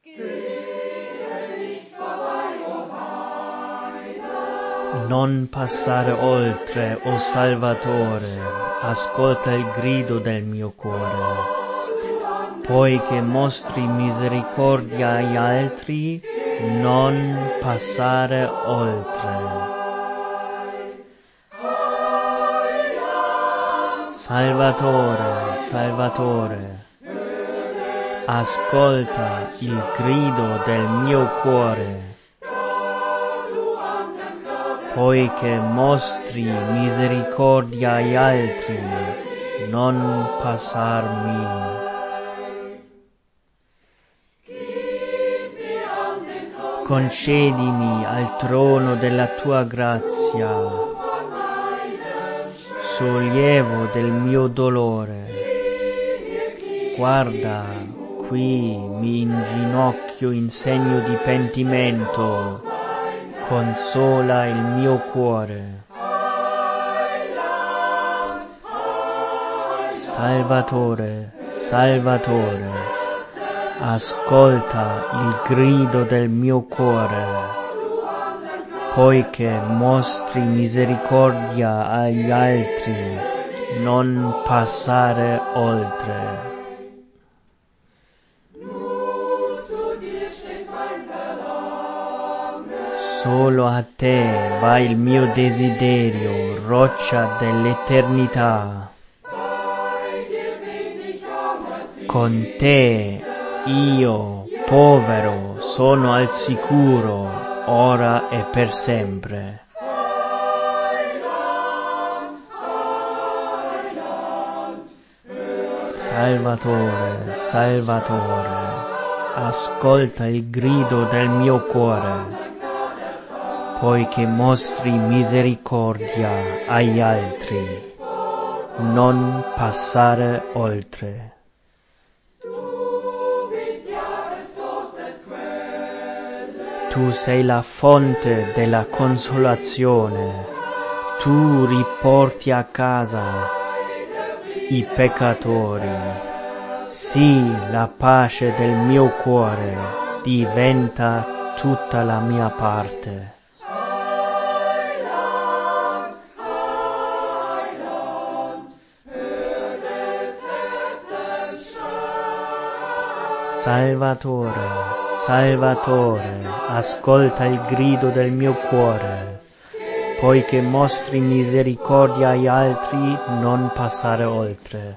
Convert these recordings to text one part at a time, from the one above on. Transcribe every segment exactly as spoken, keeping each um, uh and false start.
Non passare oltre, o Salvatore, ascolta il grido del mio cuore. Poiché mostri misericordia agli altri, non passare oltre. Salvatore, Salvatore, ascolta il grido del mio cuore. Poiché mostri misericordia agli altri, non passarmi. Concedimi al trono della tua grazia, sollievo del mio dolore. Guarda, qui mi inginocchio in segno di pentimento, consola il mio cuore. Salvatore, Salvatore, ascolta il grido del mio cuore, poiché mostri misericordia agli altri, non passare oltre. Solo a te va il mio desiderio, roccia dell'eternità. Con te io, povero, sono al sicuro, ora e per sempre. Salvatore, Salvatore, ascolta il grido del mio cuore, poiché mostri misericordia agli altri, non passare oltre. Tu sei la fonte della consolazione, tu riporti a casa i peccatori. Sì, la pace del mio cuore diventa tutta la mia parte. Salvatore, Salvatore, ascolta il grido del mio cuore, poiché mostri misericordia agli altri, non passare oltre.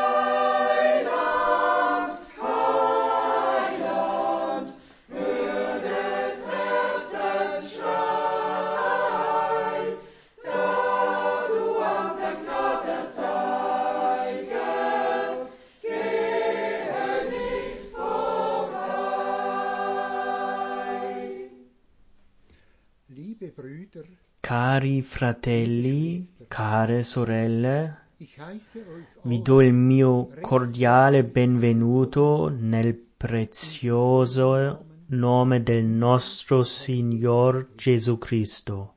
Cari fratelli, care sorelle, vi do il mio cordiale benvenuto nel prezioso nome del nostro Signor Gesù Cristo.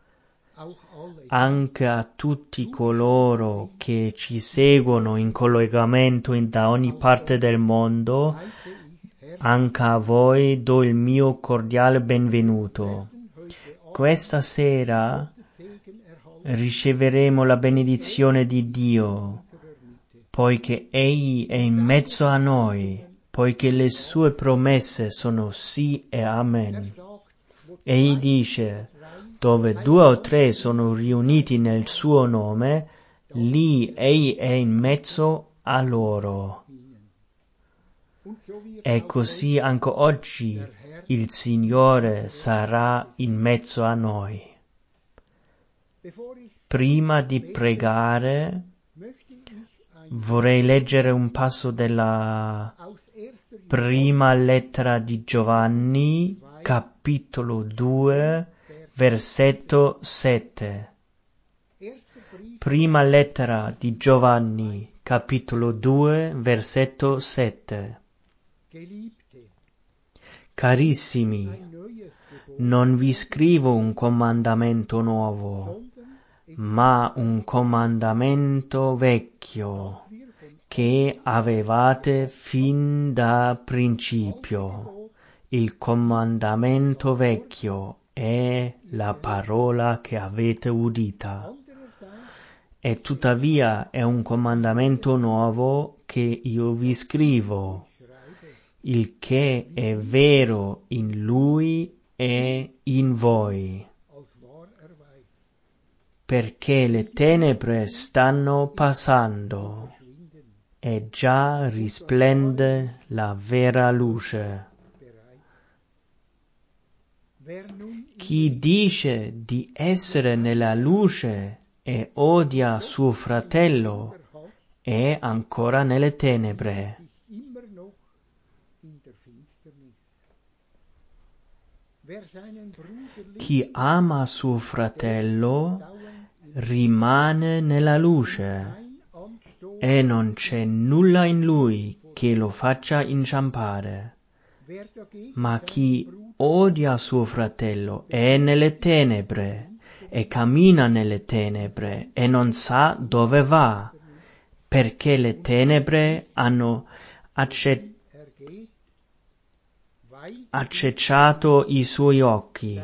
Anche a tutti coloro che ci seguono in collegamento da ogni parte del mondo, anche a voi do il mio cordiale benvenuto. Questa sera riceveremo la benedizione di Dio, poiché Egli è in mezzo a noi, poiché le sue promesse sono sì e amen. Egli dice, dove due o tre sono riuniti nel suo nome, lì Egli è in mezzo a loro. E così anche oggi il Signore sarà in mezzo a noi. Prima di pregare, vorrei leggere un passo della prima lettera di Giovanni, capitolo due, versetto sette. Prima lettera di Giovanni, capitolo due, versetto sette. Carissimi, non vi scrivo un comandamento nuovo, ma un comandamento vecchio che avevate fin da principio. il comandamento vecchio è la parola che avete udita, e tuttavia è un comandamento nuovo che io vi scrivo, il che è vero in Lui e in voi, perché le tenebre stanno passando e già risplende la vera luce. Chi dice di essere nella luce e odia suo fratello è ancora nelle tenebre. Chi ama suo fratello rimane nella luce e non c'è nulla in lui che lo faccia inciampare. Ma chi odia suo fratello è nelle tenebre e cammina nelle tenebre e non sa dove va, perché le tenebre hanno acce- accecato i suoi occhi.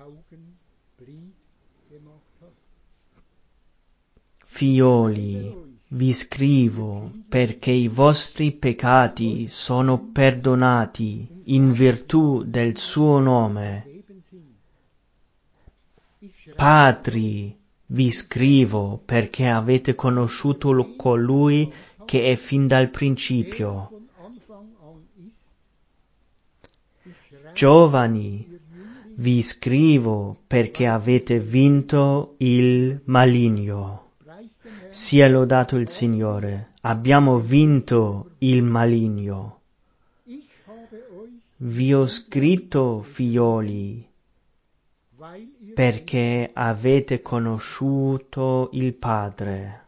Figlioli, vi scrivo perché i vostri peccati sono perdonati in virtù del suo nome. Padri, vi scrivo perché avete conosciuto colui che è fin dal principio. Giovani, vi scrivo perché avete vinto il maligno. Sia lodato il Signore, abbiamo vinto il maligno. Vi ho scritto, figlioli, perché avete conosciuto il Padre.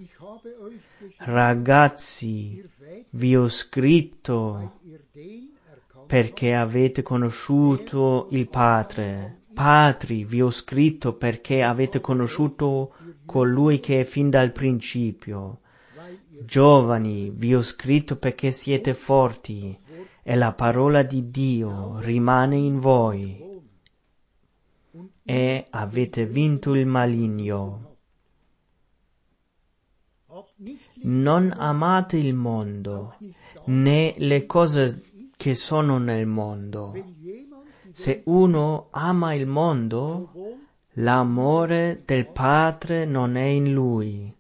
Ragazzi, vi ho scritto perché avete conosciuto il Padre. Padri, vi ho scritto perché avete conosciuto colui che è fin dal principio. Giovani, vi ho scritto perché siete forti e la parola di Dio rimane in voi e avete vinto il maligno. Non amate il mondo, né le cose che sono nel mondo. Se uno ama il mondo, l'amore del Padre non è in lui.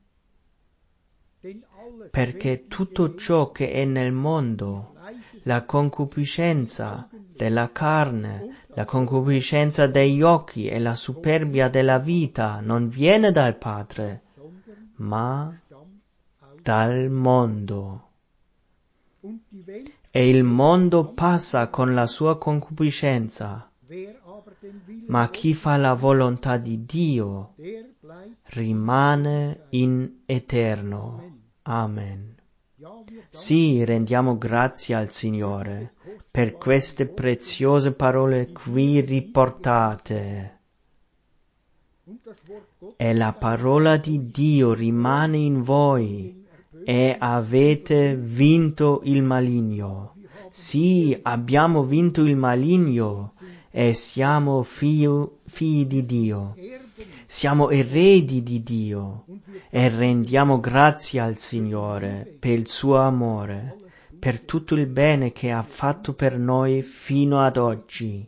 Perché tutto ciò che è nel mondo, la concupiscenza della carne, la concupiscenza degli occhi e la superbia della vita, non viene dal Padre, ma dal mondo. E il mondo passa con la sua concupiscenza, ma chi fa la volontà di Dio rimane in eterno. Amen. Sì, rendiamo grazie al Signore per queste preziose parole qui riportate. E la parola di Dio rimane in voi e avete vinto il maligno. Sì, abbiamo vinto il maligno e siamo figli, figli di Dio. Siamo eredi di Dio e rendiamo grazie al Signore per il suo amore, per tutto il bene che ha fatto per noi fino ad oggi.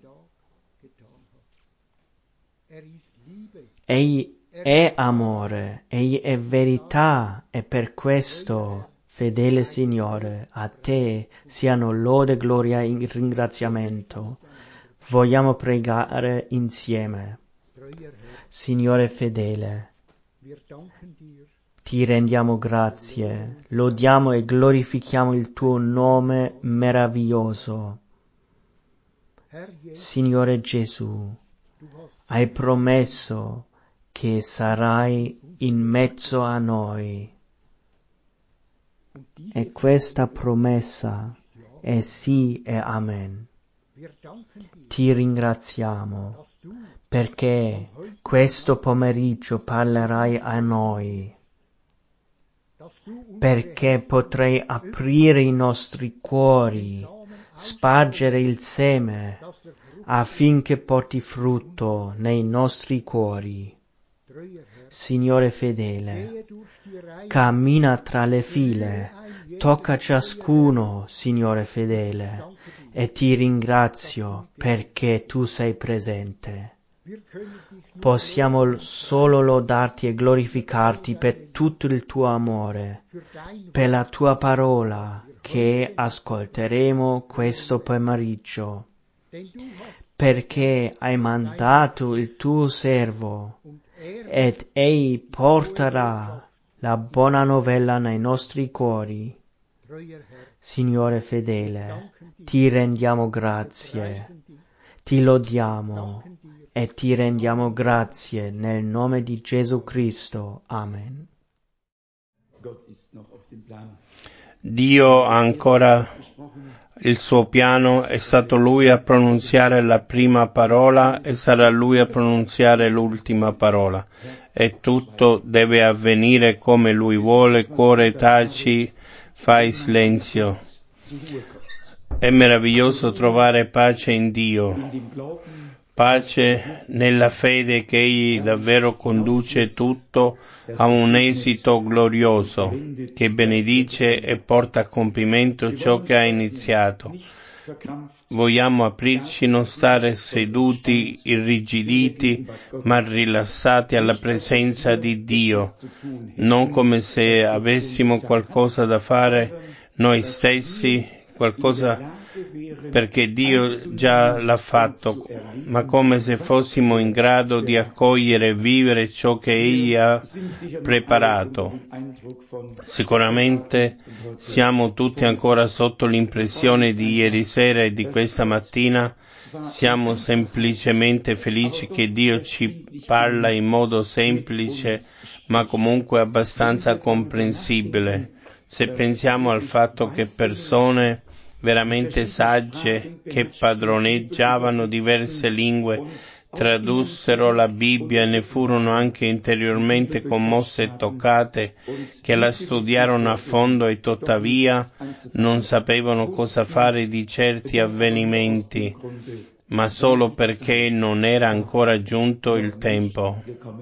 Egli è amore, Egli è verità e per questo, fedele Signore, a Te siano lode, gloria e ringraziamento. Vogliamo pregare insieme. Signore fedele, ti rendiamo grazie, lodiamo e glorifichiamo il tuo nome meraviglioso. Signore Gesù, hai promesso che sarai in mezzo a noi. E questa promessa è sì e amen. Ti ringraziamo perché questo pomeriggio parlerai a noi, perché potrei aprire i nostri cuori spargere il seme affinché porti frutto nei nostri cuori. Signore fedele, cammina tra le file, tocca ciascuno, Signore fedele, e ti ringrazio perché tu sei presente. Possiamo solo lodarti e glorificarti per tutto il tuo amore, per la tua parola che ascolteremo questo pomeriggio, perché hai mandato il tuo servo ed egli porterà la buona novella nei nostri cuori. Signore fedele, ti rendiamo grazie, ti lodiamo e ti rendiamo grazie nel nome di Gesù Cristo. Amen. Dio ha ancora il suo piano, è stato Lui a pronunziare la prima parola e sarà Lui a pronunziare l'ultima parola. E tutto deve avvenire come Lui vuole. Cuore, taci, fai silenzio. È meraviglioso trovare pace in Dio, pace nella fede che Egli davvero conduce tutto a un esito glorioso, che benedice e porta a compimento ciò che ha iniziato. Vogliamo aprirci, non stare seduti, irrigiditi, ma rilassati alla presenza di Dio, non come se avessimo qualcosa da fare noi stessi, qualcosa perché Dio già l'ha fatto, ma come se fossimo in grado di accogliere e vivere ciò che Egli ha preparato. Sicuramente siamo tutti ancora sotto l'impressione di ieri sera e di questa mattina. Siamo semplicemente felici che Dio ci parla in modo semplice, ma comunque abbastanza comprensibile. Se pensiamo al fatto che persone veramente sagge che padroneggiavano diverse lingue tradussero la Bibbia e ne furono anche interiormente commosse e toccate, che la studiarono a fondo e tuttavia non sapevano cosa fare di certi avvenimenti, ma solo perché non era ancora giunto il tempo.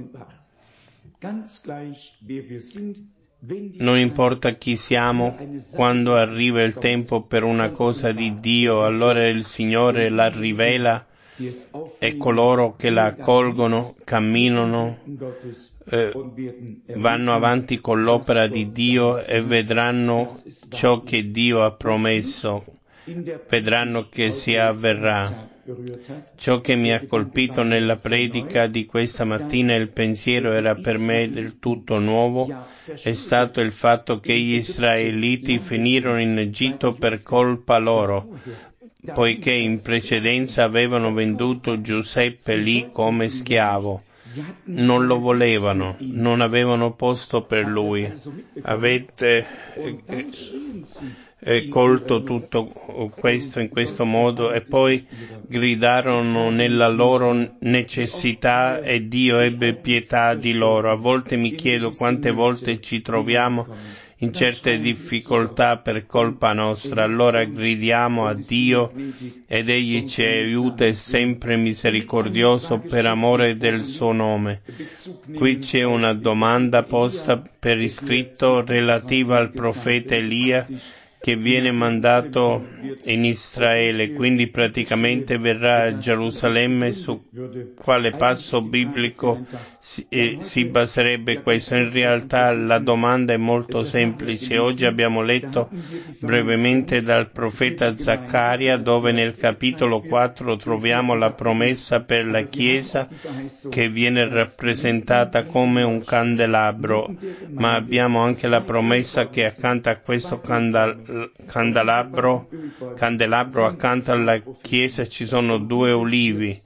Non importa chi siamo, quando arriva il tempo per una cosa di Dio, allora il Signore la rivela e coloro che la accolgono camminano, eh, vanno avanti con l'opera di Dio e vedranno ciò che Dio ha promesso, vedranno che si avverrà. Ciò che mi ha colpito nella predica di questa mattina, il pensiero era per me del tutto nuovo, è stato il fatto che gli israeliti finirono in Egitto per colpa loro, poiché in precedenza avevano venduto Giuseppe lì come schiavo. Non lo volevano, non avevano posto per lui. Avete eh, eh, colto tutto questo in questo modo e poi gridarono nella loro necessità e Dio ebbe pietà di loro. A volte mi chiedo quante volte ci troviamo in certe difficoltà per colpa nostra, allora gridiamo a Dio ed Egli ci aiuta, è sempre misericordioso per amore del suo nome. Qui c'è una domanda posta per iscritto relativa al profeta Elia che viene mandato in Israele, quindi praticamente verrà a Gerusalemme. Su quale passo biblico si, eh, si baserebbe questo? In realtà la domanda è molto semplice. Oggi abbiamo letto brevemente dal profeta Zaccaria, dove nel capitolo quattro troviamo la promessa per la Chiesa che viene rappresentata come un candelabro, ma abbiamo anche la promessa che accanto a questo candel- candelabro, candelabro accanto alla Chiesa ci sono due ulivi,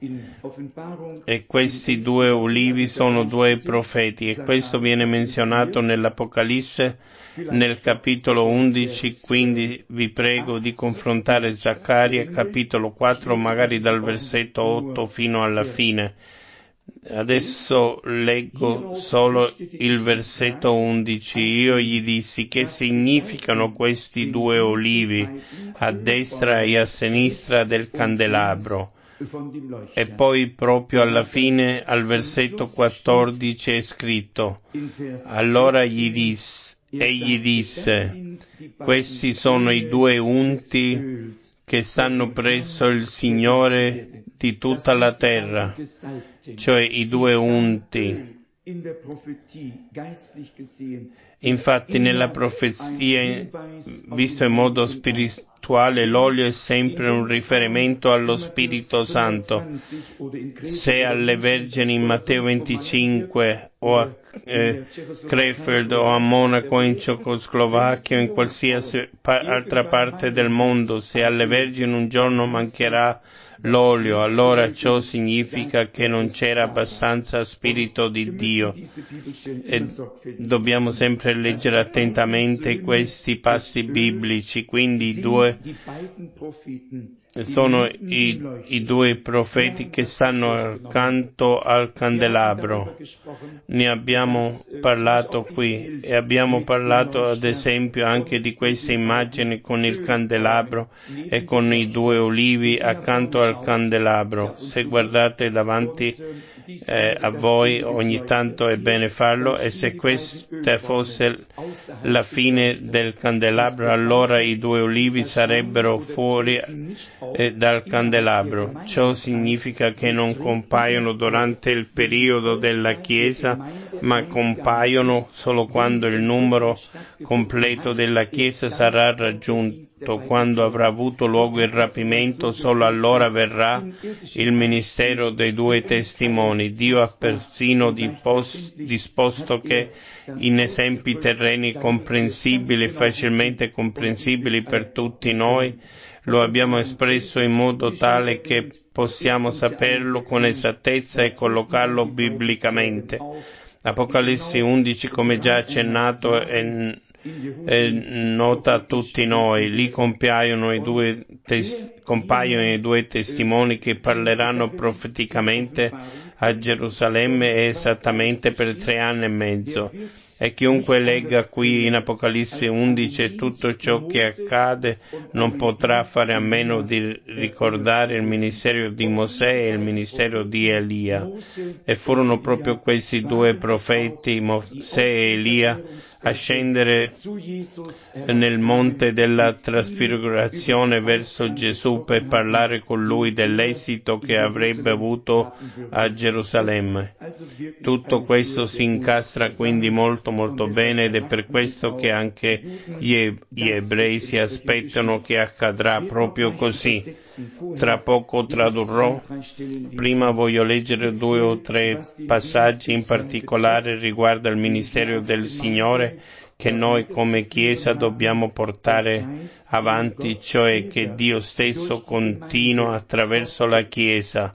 e questi due ulivi sono due profeti, e questo viene menzionato nell'Apocalisse nel capitolo undici, quindi vi prego di confrontare Zaccaria capitolo quattro magari dal versetto otto fino alla fine. Adesso leggo solo il versetto undici. Io gli dissi: che significano questi due olivi a destra e a sinistra del candelabro? E poi proprio alla fine, al versetto quattordici, è scritto: allora gli disse, egli disse: questi sono i due unti che stanno presso il Signore di tutta la terra, cioè i due unti. Infatti nella profezia, visto in modo spirituale, l'olio è sempre un riferimento allo Spirito Santo. Se alle Vergini in Matteo venticinque o a eh, Krefeld o a Monaco in Cecoslovacchia o in qualsiasi pa- altra parte del mondo, se alle Vergini un giorno mancherà l'olio, allora ciò significa che non c'era abbastanza Spirito di Dio. E dobbiamo sempre leggere attentamente questi passi biblici, quindi i due sono i, i due profeti che stanno accanto al candelabro. Ne abbiamo parlato qui e abbiamo parlato ad esempio anche di queste immagini con il candelabro e con i due olivi accanto al candelabro. Se guardate davanti eh, a voi ogni tanto è bene farlo, e se questa fosse la fine del candelabro, allora i due olivi sarebbero fuori eh, dal candelabro. Ciò significa che non compaiono durante il periodo della Chiesa, ma compaiono solo quando il numero completo della Chiesa sarà raggiunto. Quando avrà avuto luogo il rapimento, solo allora verrà il ministero dei due testimoni. Dio ha persino dipos- disposto che in esempi terreni comprensibili e facilmente comprensibili per tutti noi, lo abbiamo espresso in modo tale che possiamo saperlo con esattezza e collocarlo biblicamente. Apocalisse undici, come già accennato, è, è nota a tutti noi. Lì compaiono i due tes- compaiono i due testimoni che parleranno profeticamente a Gerusalemme esattamente per tre anni e mezzo. E chiunque legga qui in Apocalisse undici tutto ciò che accade non potrà fare a meno di ricordare il ministero di Mosè e il ministero di Elia. E furono proprio questi due profeti, Mosè e Elia, a scendere nel monte della trasfigurazione verso Gesù per parlare con lui dell'esito che avrebbe avuto a Gerusalemme. Tutto questo si incastra quindi molto molto bene, ed è per questo che anche gli, gli ebrei si aspettano che accadrà proprio così. Tra poco tradurrò. Prima voglio leggere due o tre passaggi in particolare riguardo al ministero del Signore che noi come Chiesa dobbiamo portare avanti, cioè che Dio stesso continua attraverso la Chiesa.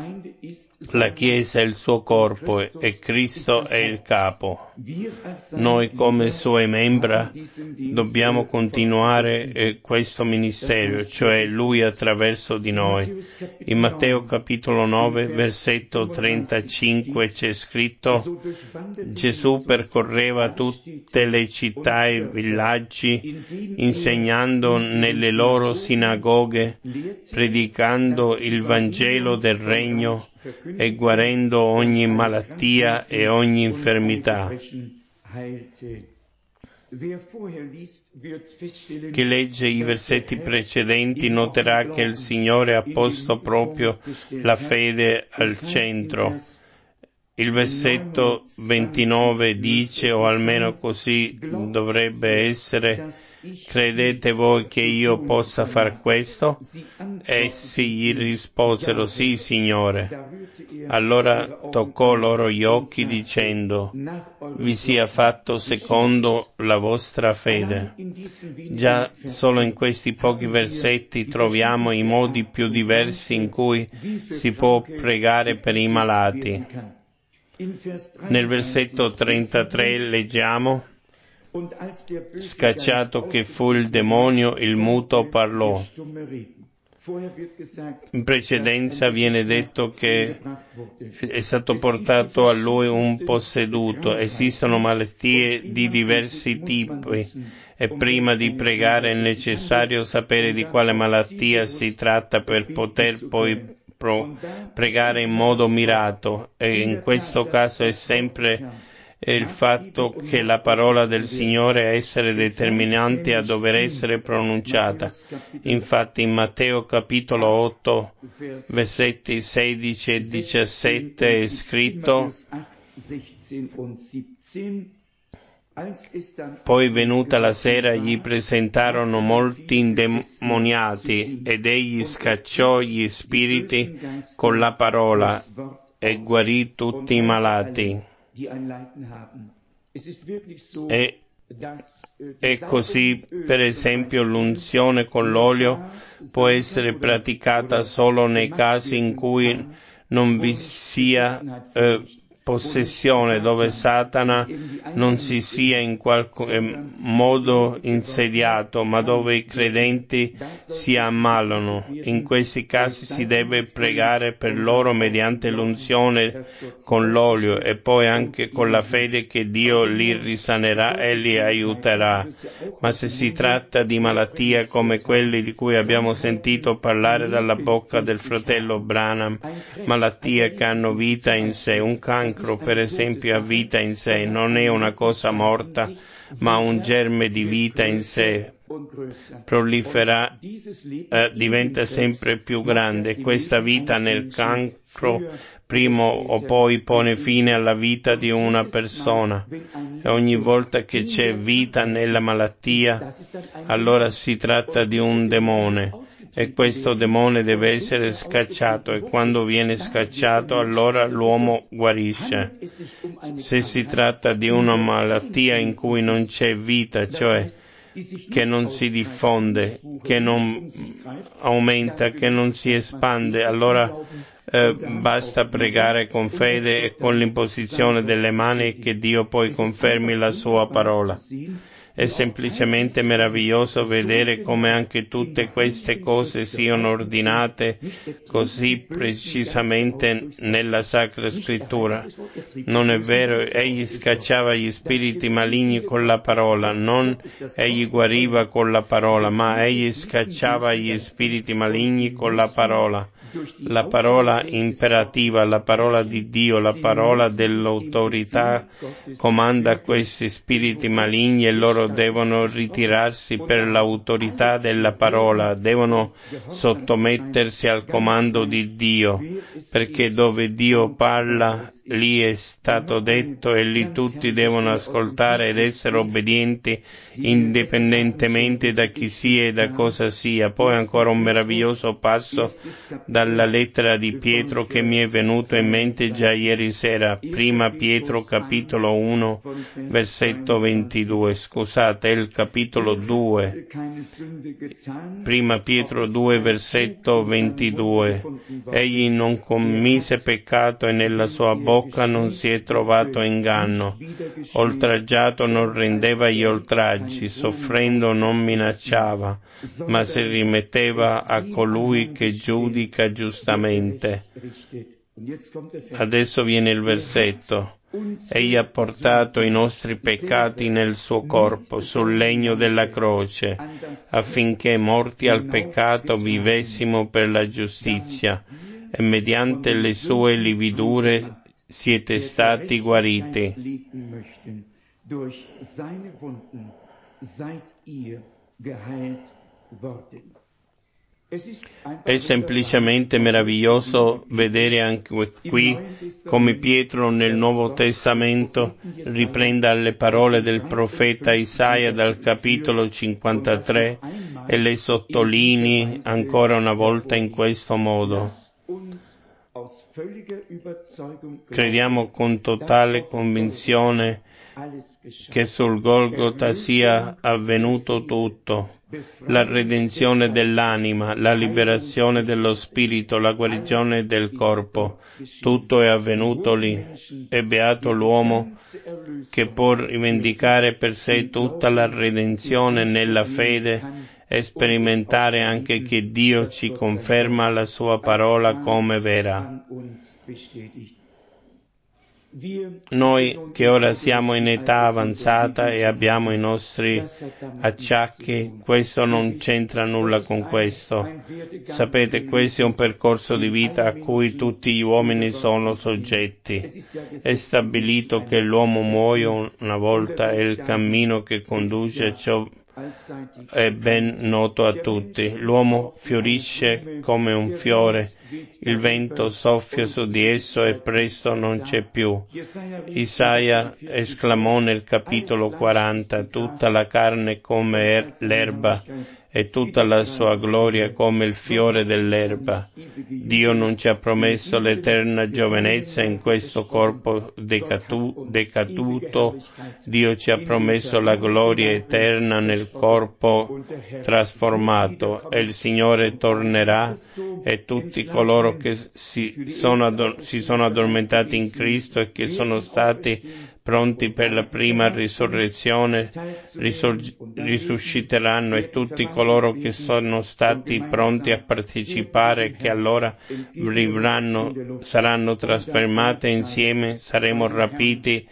La Chiesa è il suo corpo e Cristo è il capo. Noi come sue membra dobbiamo continuare eh, questo ministero, cioè Lui attraverso di noi. In Matteo capitolo nove, versetto trentacinque c'è scritto: Gesù percorreva tutte le città e villaggi, insegnando nelle loro sinagoghe, predicando il Vangelo del Regno e guarendo ogni malattia e ogni infermità. Chi legge i versetti precedenti noterà che il Signore ha posto proprio la fede al centro. Il versetto ventinove dice, o almeno così dovrebbe essere: credete voi che io possa far questo? Essi gli risposero: sì, Signore. Allora toccò loro gli occhi dicendo: vi sia fatto secondo la vostra fede. Già solo in questi pochi versetti troviamo i modi più diversi in cui si può pregare per i malati. Nel versetto trentatré leggiamo: scacciato che fu il demonio, il muto parlò. In precedenza viene detto che è stato portato a lui un posseduto. Esistono malattie di diversi tipi e prima di pregare è necessario sapere di quale malattia si tratta per poter poi pro- pregare in modo mirato, e in questo caso è sempre il fatto che la parola del Signore è essere determinante a dover essere pronunciata. Infatti in Matteo capitolo otto, versetti sedici e diciassette è scritto: poi venuta la sera gli presentarono molti indemoniati ed egli scacciò gli spiriti con la parola e guarì tutti i malati. E, e così, per esempio, l'unzione con l'olio può essere praticata solo nei casi in cui non vi sia eh, possessione, dove Satana non si sia in qualche modo insediato, ma dove i credenti si ammalano. In questi casi si deve pregare per loro mediante l'unzione con l'olio e poi anche con la fede che Dio li risanerà e li aiuterà. Ma se si tratta di malattie come quelle di cui abbiamo sentito parlare dalla bocca del fratello Branham, malattie che hanno vita in sé, un cancro per esempio ha vita in sé, non è una cosa morta, ma un germe di vita in sé, prolifera, eh, diventa sempre più grande. Questa vita nel cancro prima o poi pone fine alla vita di una persona, e ogni volta che c'è vita nella malattia, allora si tratta di un demone, e questo demone deve essere scacciato, e quando viene scacciato allora l'uomo guarisce. Se si tratta di una malattia in cui non c'è vita, cioè che non si diffonde, che non aumenta, che non si espande, allora eh, basta pregare con fede e con l'imposizione delle mani e che Dio poi confermi la sua parola. È semplicemente meraviglioso vedere come anche tutte queste cose siano ordinate così precisamente nella Sacra Scrittura. Non è vero, egli scacciava gli spiriti maligni con la parola, non egli guariva con la parola, ma egli scacciava gli spiriti maligni con la parola. La parola imperativa, la parola di Dio, la parola dell'autorità comanda questi spiriti maligni e loro devono ritirarsi per l'autorità della parola, devono sottomettersi al comando di Dio, perché dove Dio parla, lì è stato detto e lì tutti devono ascoltare ed essere obbedienti indipendentemente da chi sia e da cosa sia. Poi ancora un meraviglioso passo dalla lettera di Pietro che mi è venuto in mente già ieri sera, prima Pietro capitolo uno versetto ventidue, scusate, è il capitolo due, prima Pietro due versetto ventidue, egli non commise peccato e nella sua bocca non si è trovato inganno, oltraggiato non rendeva gli oltraggi, soffrendo non minacciava, ma si rimetteva a colui che giudica giustamente. Adesso viene il versetto. Egli ha portato i nostri peccati nel suo corpo, sul legno della croce, affinché morti al peccato vivessimo per la giustizia, e mediante le sue lividure siete stati guariti. È semplicemente meraviglioso vedere anche qui come Pietro nel Nuovo Testamento riprenda le parole del profeta Isaia dal capitolo cinquantatré e le sottolinei ancora una volta in questo modo. Crediamo con totale convinzione che sul Golgota sia avvenuto tutto, la redenzione dell'anima, la liberazione dello spirito, la guarigione del corpo, tutto è avvenuto lì. E beato l'uomo che può rivendicare per sé tutta la redenzione nella fede e sperimentare anche che Dio ci conferma la sua parola come vera. Noi che ora siamo in età avanzata e abbiamo i nostri acciacchi, questo non c'entra nulla con questo. Sapete, questo è un percorso di vita a cui tutti gli uomini sono soggetti. È stabilito che l'uomo muoia una volta e il cammino che conduce a ciò è ben noto a tutti. L'uomo fiorisce come un fiore, il vento soffia su di esso e presto non c'è più. Isaia esclamò nel capitolo quaranta: tutta la carne come er- l'erba e tutta la sua gloria come il fiore dell'erba. Dio non ci ha promesso l'eterna giovinezza in questo corpo decatu- decaduto, Dio ci ha promesso la gloria eterna nel corpo trasformato, e il Signore tornerà e tutti coloro che si sono, addor- si sono addormentati in Cristo e che sono stati pronti per la prima risurrezione risorg- risusciteranno, e tutti coloro che sono stati pronti a partecipare, che allora vivranno, saranno trasformate insieme, saremo rapiti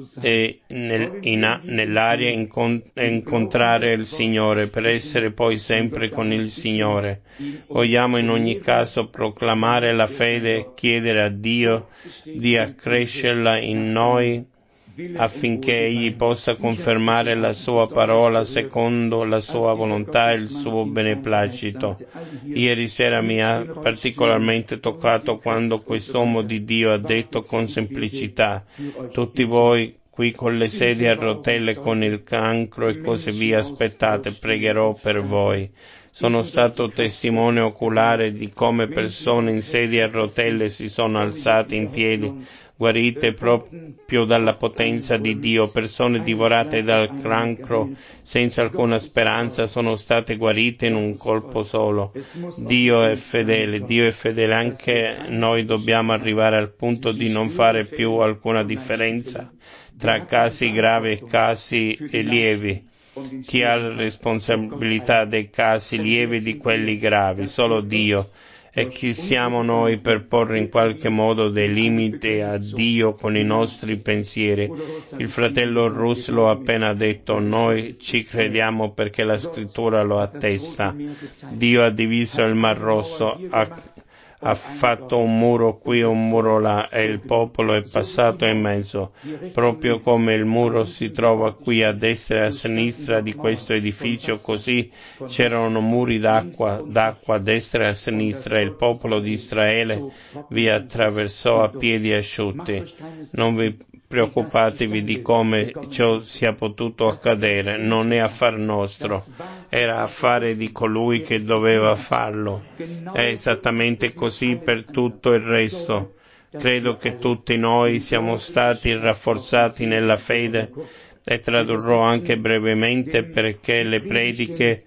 e nel, in, nell'aria incont- e incontrare il Signore per essere poi sempre con il Signore. Vogliamo in ogni caso proclamare la fede e chiedere a Dio di accrescerla in noi affinché Egli possa confermare la sua parola secondo la sua volontà e il suo beneplacito. Ieri sera mi ha particolarmente toccato quando quest'uomo di Dio ha detto con semplicità: tutti voi qui con le sedie a rotelle, con il cancro e così via, aspettate, pregherò per voi. Sono stato testimone oculare di come persone in sedie a rotelle si sono alzate in piedi, guarite proprio dalla potenza di Dio. Persone divorate dal cancro senza alcuna speranza sono state guarite in un colpo solo. Dio è fedele, Dio è fedele. Anche noi dobbiamo arrivare al punto di non fare più alcuna differenza tra casi gravi e casi lievi. Chi ha la responsabilità dei casi lievi e di quelli gravi? Solo Dio. E chi siamo noi per porre in qualche modo dei limiti a Dio con i nostri pensieri? Il fratello Russ lo ha appena detto, noi ci crediamo perché la scrittura lo attesta. Dio ha diviso il Mar Rosso, ha ha fatto un muro qui e un muro là, e il popolo è passato in mezzo, proprio come il muro si trova qui a destra e a sinistra di questo edificio, così c'erano muri d'acqua, d'acqua a destra e a sinistra, e il popolo di Israele vi attraversò a piedi asciutti. Non vi preoccupatevi di come ciò sia potuto accadere, non è affar nostro, era affare di colui che doveva farlo. È esattamente così per tutto il resto. Credo che tutti noi siamo stati rafforzati nella fede, e tradurrò anche brevemente perché le prediche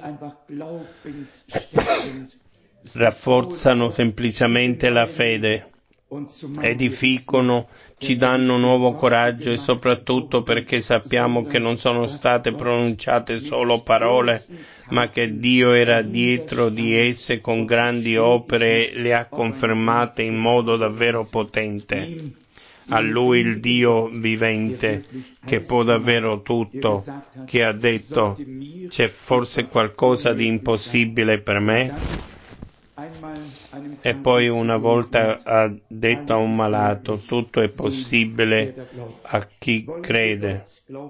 rafforzano semplicemente la fede, edificano, ci danno nuovo coraggio, e soprattutto perché sappiamo che non sono state pronunciate solo parole, ma che Dio era dietro di esse con grandi opere e le ha confermate in modo davvero potente. A Lui, il Dio vivente, che può davvero tutto, che ha detto: c'è forse qualcosa di impossibile per me? E poi una volta ha detto a un malato: tutto è possibile a chi crede.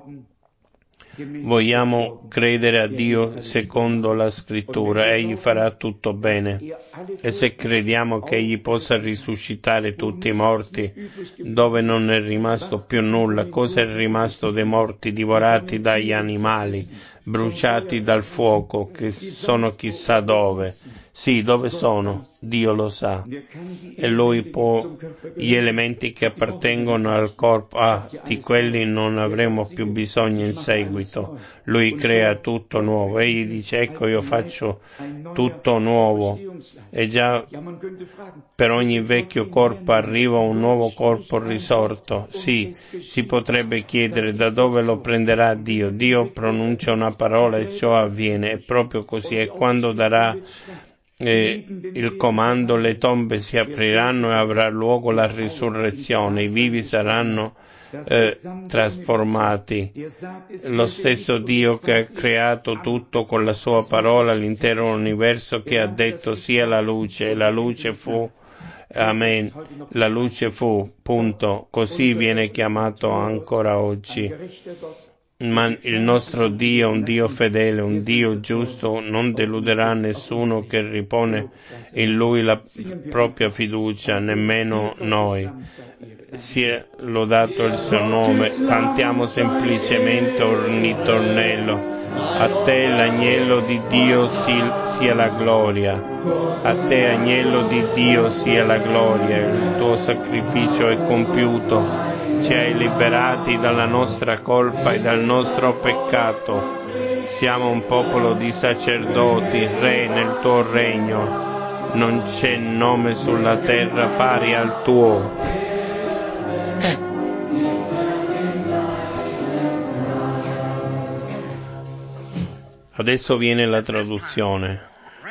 Vogliamo credere a Dio secondo la scrittura, Egli farà tutto bene. E se crediamo che Egli possa risuscitare tutti i morti, dove non è rimasto più nulla, cosa è rimasto dei morti divorati dagli animali, bruciati dal fuoco, che sono chissà dove? Sì, dove sono? Dio lo sa. E Lui può, gli elementi che appartengono al corpo, ah, di quelli non avremo più bisogno in seguito. Lui crea tutto nuovo. Egli dice, ecco io faccio tutto nuovo. E già per ogni vecchio corpo arriva un nuovo corpo risorto. Sì, si potrebbe chiedere da dove lo prenderà Dio. Dio pronuncia una parola e ciò avviene. È proprio così. E quando darà E il comando, le tombe si apriranno e avrà luogo la risurrezione, i vivi saranno eh, trasformati. Lo stesso Dio che ha creato tutto con la sua parola, l'intero universo, che ha detto sia la luce, e la luce fu, amen, la luce fu, punto. Così viene chiamato ancora oggi. Ma il nostro Dio è un Dio fedele, un Dio giusto, non deluderà nessuno che ripone in Lui la propria fiducia, nemmeno noi. Sia lodato il suo nome, cantiamo semplicemente un ritornello. A te, l'agnello di Dio, sia la gloria. A te, agnello di Dio, sia la gloria. Il tuo sacrificio è compiuto. Ci hai liberati dalla nostra colpa e dal nostro peccato. Siamo un popolo di sacerdoti, re nel tuo regno. Non c'è nome sulla terra pari al tuo. Adesso viene la traduzione.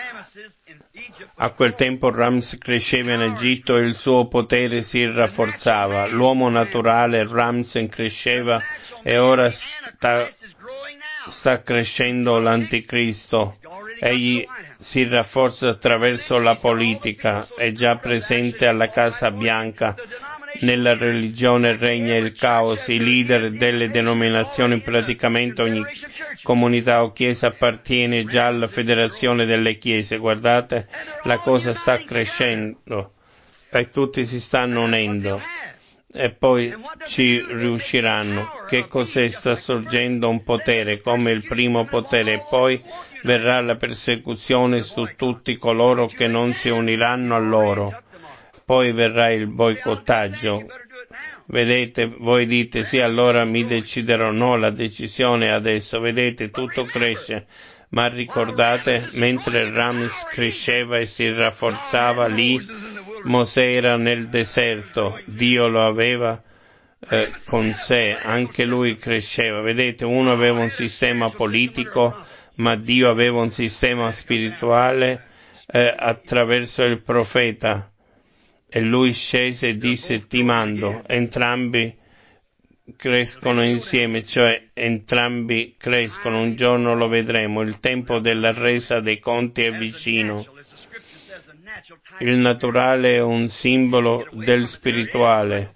A quel tempo Ramses cresceva in Egitto e il suo potere si rafforzava. L'uomo naturale Ramses cresceva e ora sta, sta crescendo l'anticristo. Egli si rafforza attraverso la politica, è già presente alla Casa Bianca. Nella religione regna il caos, i leader delle denominazioni, praticamente ogni comunità o chiesa appartiene già alla federazione delle chiese. Guardate, la cosa sta crescendo e tutti si stanno unendo e poi ci riusciranno. Che cos'è? Sta sorgendo un potere come il primo potere e poi verrà la persecuzione su tutti coloro che non si uniranno a loro. Poi verrà il boicottaggio. Vedete, voi dite sì, allora mi deciderò. No, la decisione è adesso. Vedete, tutto cresce. Ma ricordate, mentre Ramses cresceva e si rafforzava lì, Mosè era nel deserto. Dio lo aveva eh, con sé, anche lui cresceva. Vedete, uno aveva un sistema politico, ma Dio aveva un sistema spirituale eh, attraverso il profeta. E lui scese e disse, ti mando. Entrambi crescono insieme, cioè entrambi crescono, un giorno lo vedremo. Il tempo della resa dei conti è vicino. Il naturale è un simbolo del spirituale.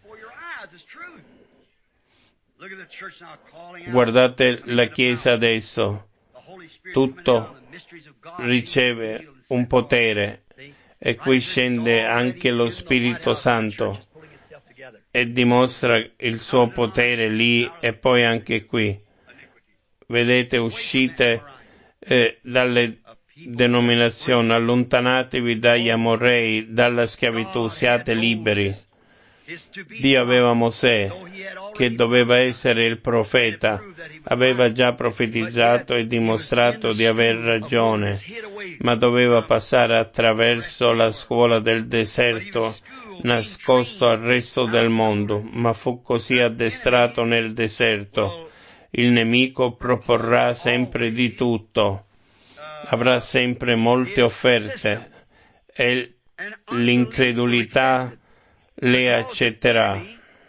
Guardate la Chiesa adesso. Tutto riceve un potere. E qui scende anche lo Spirito Santo e dimostra il suo potere lì e poi anche qui. Vedete, uscite eh, dalle denominazioni, allontanatevi dagli amorrei, dalla schiavitù, siate liberi. Dio aveva Mosè, che doveva essere il profeta, aveva già profetizzato e dimostrato di aver ragione, ma doveva passare attraverso la scuola del deserto, nascosto al resto del mondo, ma fu così addestrato nel deserto. Il nemico proporrà sempre di tutto, avrà sempre molte offerte e l'incredulità le accetterà.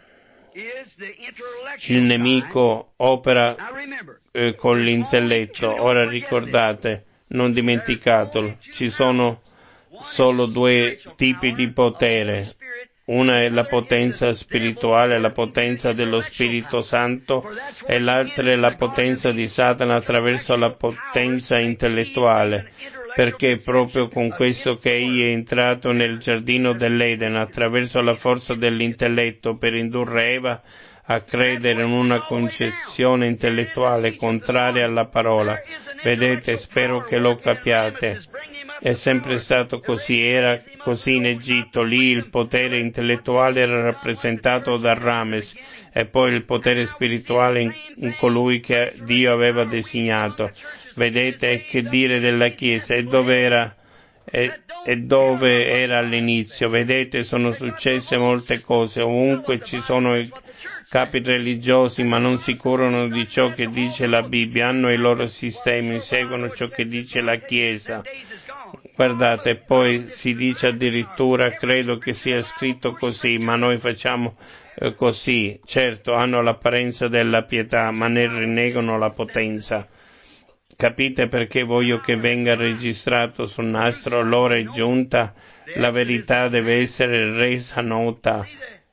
Il nemico opera eh, con l'intelletto. Ora ricordate, non dimenticatelo, ci sono solo due tipi di potere. Una è la potenza spirituale, la potenza dello Spirito Santo, e l'altra è la potenza di Satana attraverso la potenza intellettuale, perché è proprio con questo che egli è entrato nel giardino dell'Eden, attraverso la forza dell'intelletto, per indurre Eva a credere in una concezione intellettuale contraria alla parola. Vedete, spero che lo capiate. È sempre stato così, era così in Egitto, lì il potere intellettuale era rappresentato da Rames e poi il potere spirituale in, in colui che Dio aveva designato. Vedete, che dire della Chiesa e dove era, e, e dove era all'inizio. Vedete, sono successe molte cose, ovunque ci sono i capi religiosi, ma non si curano di ciò che dice la Bibbia, hanno i loro sistemi, seguono ciò che dice la Chiesa. Guardate, poi si dice addirittura, credo che sia scritto così, ma noi facciamo eh, così. Certo, hanno l'apparenza della pietà, ma ne rinnegano la potenza. Capite perché voglio che venga registrato sul nastro? L'ora è giunta, la verità deve essere resa nota.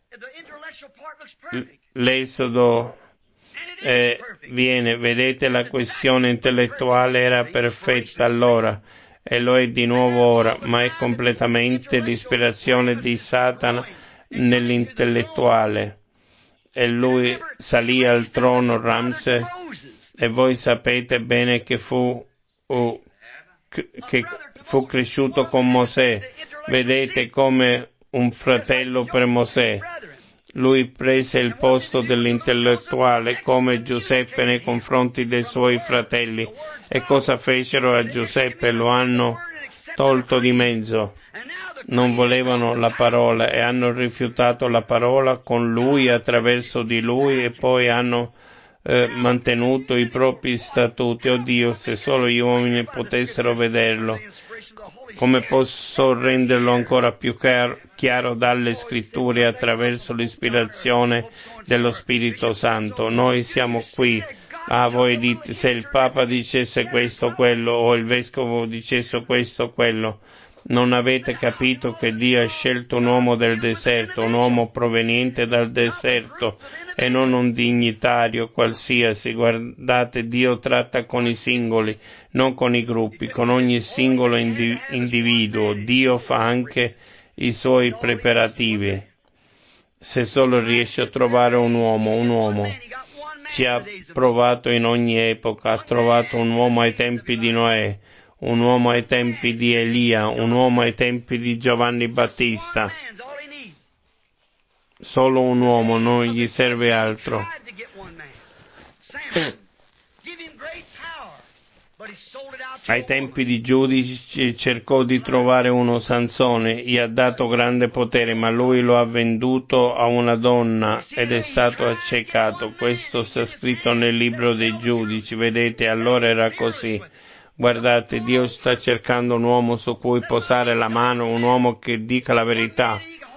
L'esodo eh, viene, vedete, la questione intellettuale era perfetta allora e lo è di nuovo ora, ma è completamente l'ispirazione di Satana nell'intellettuale. E lui salì al trono Ramse, e voi sapete bene che fu, uh, che fu cresciuto con Mosè. Vedete, come un fratello per Mosè. Lui prese il posto dell'intellettuale come Giuseppe nei confronti dei suoi fratelli. E cosa fecero a Giuseppe? Lo hanno tolto di mezzo. Non volevano la parola e hanno rifiutato la parola con lui, attraverso di lui, e poi hanno eh, mantenuto i propri statuti. Oh Dio, se solo gli uomini potessero vederlo. Come posso renderlo ancora più chiaro, chiaro dalle scritture attraverso l'ispirazione dello Spirito Santo? Noi siamo qui. Ah, voi dite, se il Papa dicesse questo o quello, o il Vescovo dicesse questo o quello, non avete capito che Dio ha scelto un uomo del deserto, un uomo proveniente dal deserto e non un dignitario qualsiasi. Guardate, Dio tratta con i singoli, non con i gruppi, con ogni singolo indi- individuo. Dio fa anche i suoi preparativi. Se solo riesce a trovare un uomo, un uomo. Ci ha provato in ogni epoca, ha trovato un uomo ai tempi di Noè, un uomo ai tempi di Elia, un uomo ai tempi di Giovanni Battista. Solo un uomo, non gli serve altro. Ai tempi di Giudice cercò di trovare uno Sansone, gli ha dato grande potere, ma lui lo ha venduto a una donna ed è stato accecato. Questo sta scritto nel libro dei Giudici, vedete, allora era così. Guardate, Dio sta cercando un uomo su cui posare la mano, un uomo che dica la verità,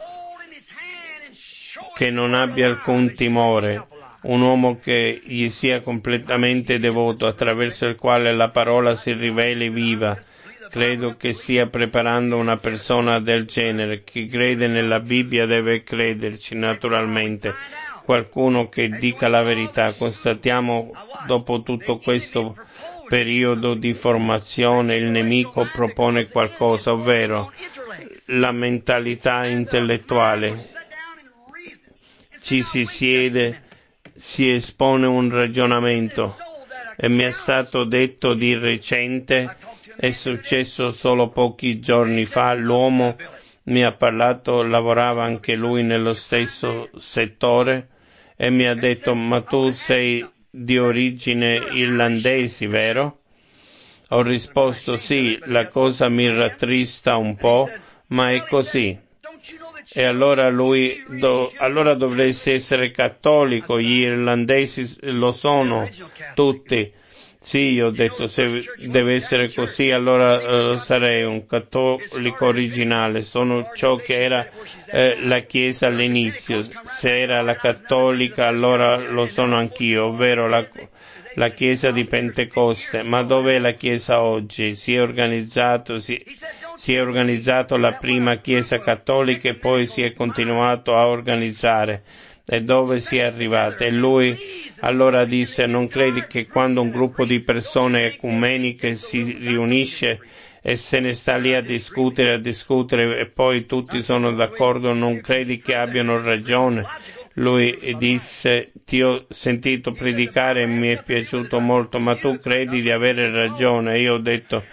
che non abbia alcun timore, un uomo che gli sia completamente devoto, attraverso il quale la parola si riveli viva. Credo che stia preparando una persona del genere. Chi crede nella Bibbia deve crederci, naturalmente. Qualcuno che dica la verità. Constatiamo, dopo tutto questo periodo di formazione, il nemico propone qualcosa, ovvero la mentalità intellettuale. Ci si siede, si espone un ragionamento, e mi è stato detto di recente, è successo solo pochi giorni fa, l'uomo mi ha parlato, lavorava anche lui nello stesso settore, e mi ha detto: ma tu sei di origine irlandesi, vero? Ho risposto: sì, la cosa mi rattrista un po', ma è così. E allora lui, do, allora dovresti essere cattolico, gli irlandesi lo sono tutti. Sì, io ho detto, se deve essere così, allora uh, sarei un cattolico originale, sono ciò che era eh, la Chiesa all'inizio. Se era la cattolica, allora lo sono anch'io, ovvero la, la Chiesa di Pentecoste. Ma dov'è la Chiesa oggi? Si è organizzato, si, si è organizzato la prima Chiesa cattolica e poi si è continuato a organizzare. E dove si è arrivato? E lui allora disse: non credi che quando un gruppo di persone ecumeniche si riunisce e se ne sta lì a discutere, a discutere e poi tutti sono d'accordo, non credi che abbiano ragione? Lui disse: ti ho sentito predicare e mi è piaciuto molto, ma tu credi di avere ragione? E io ho detto: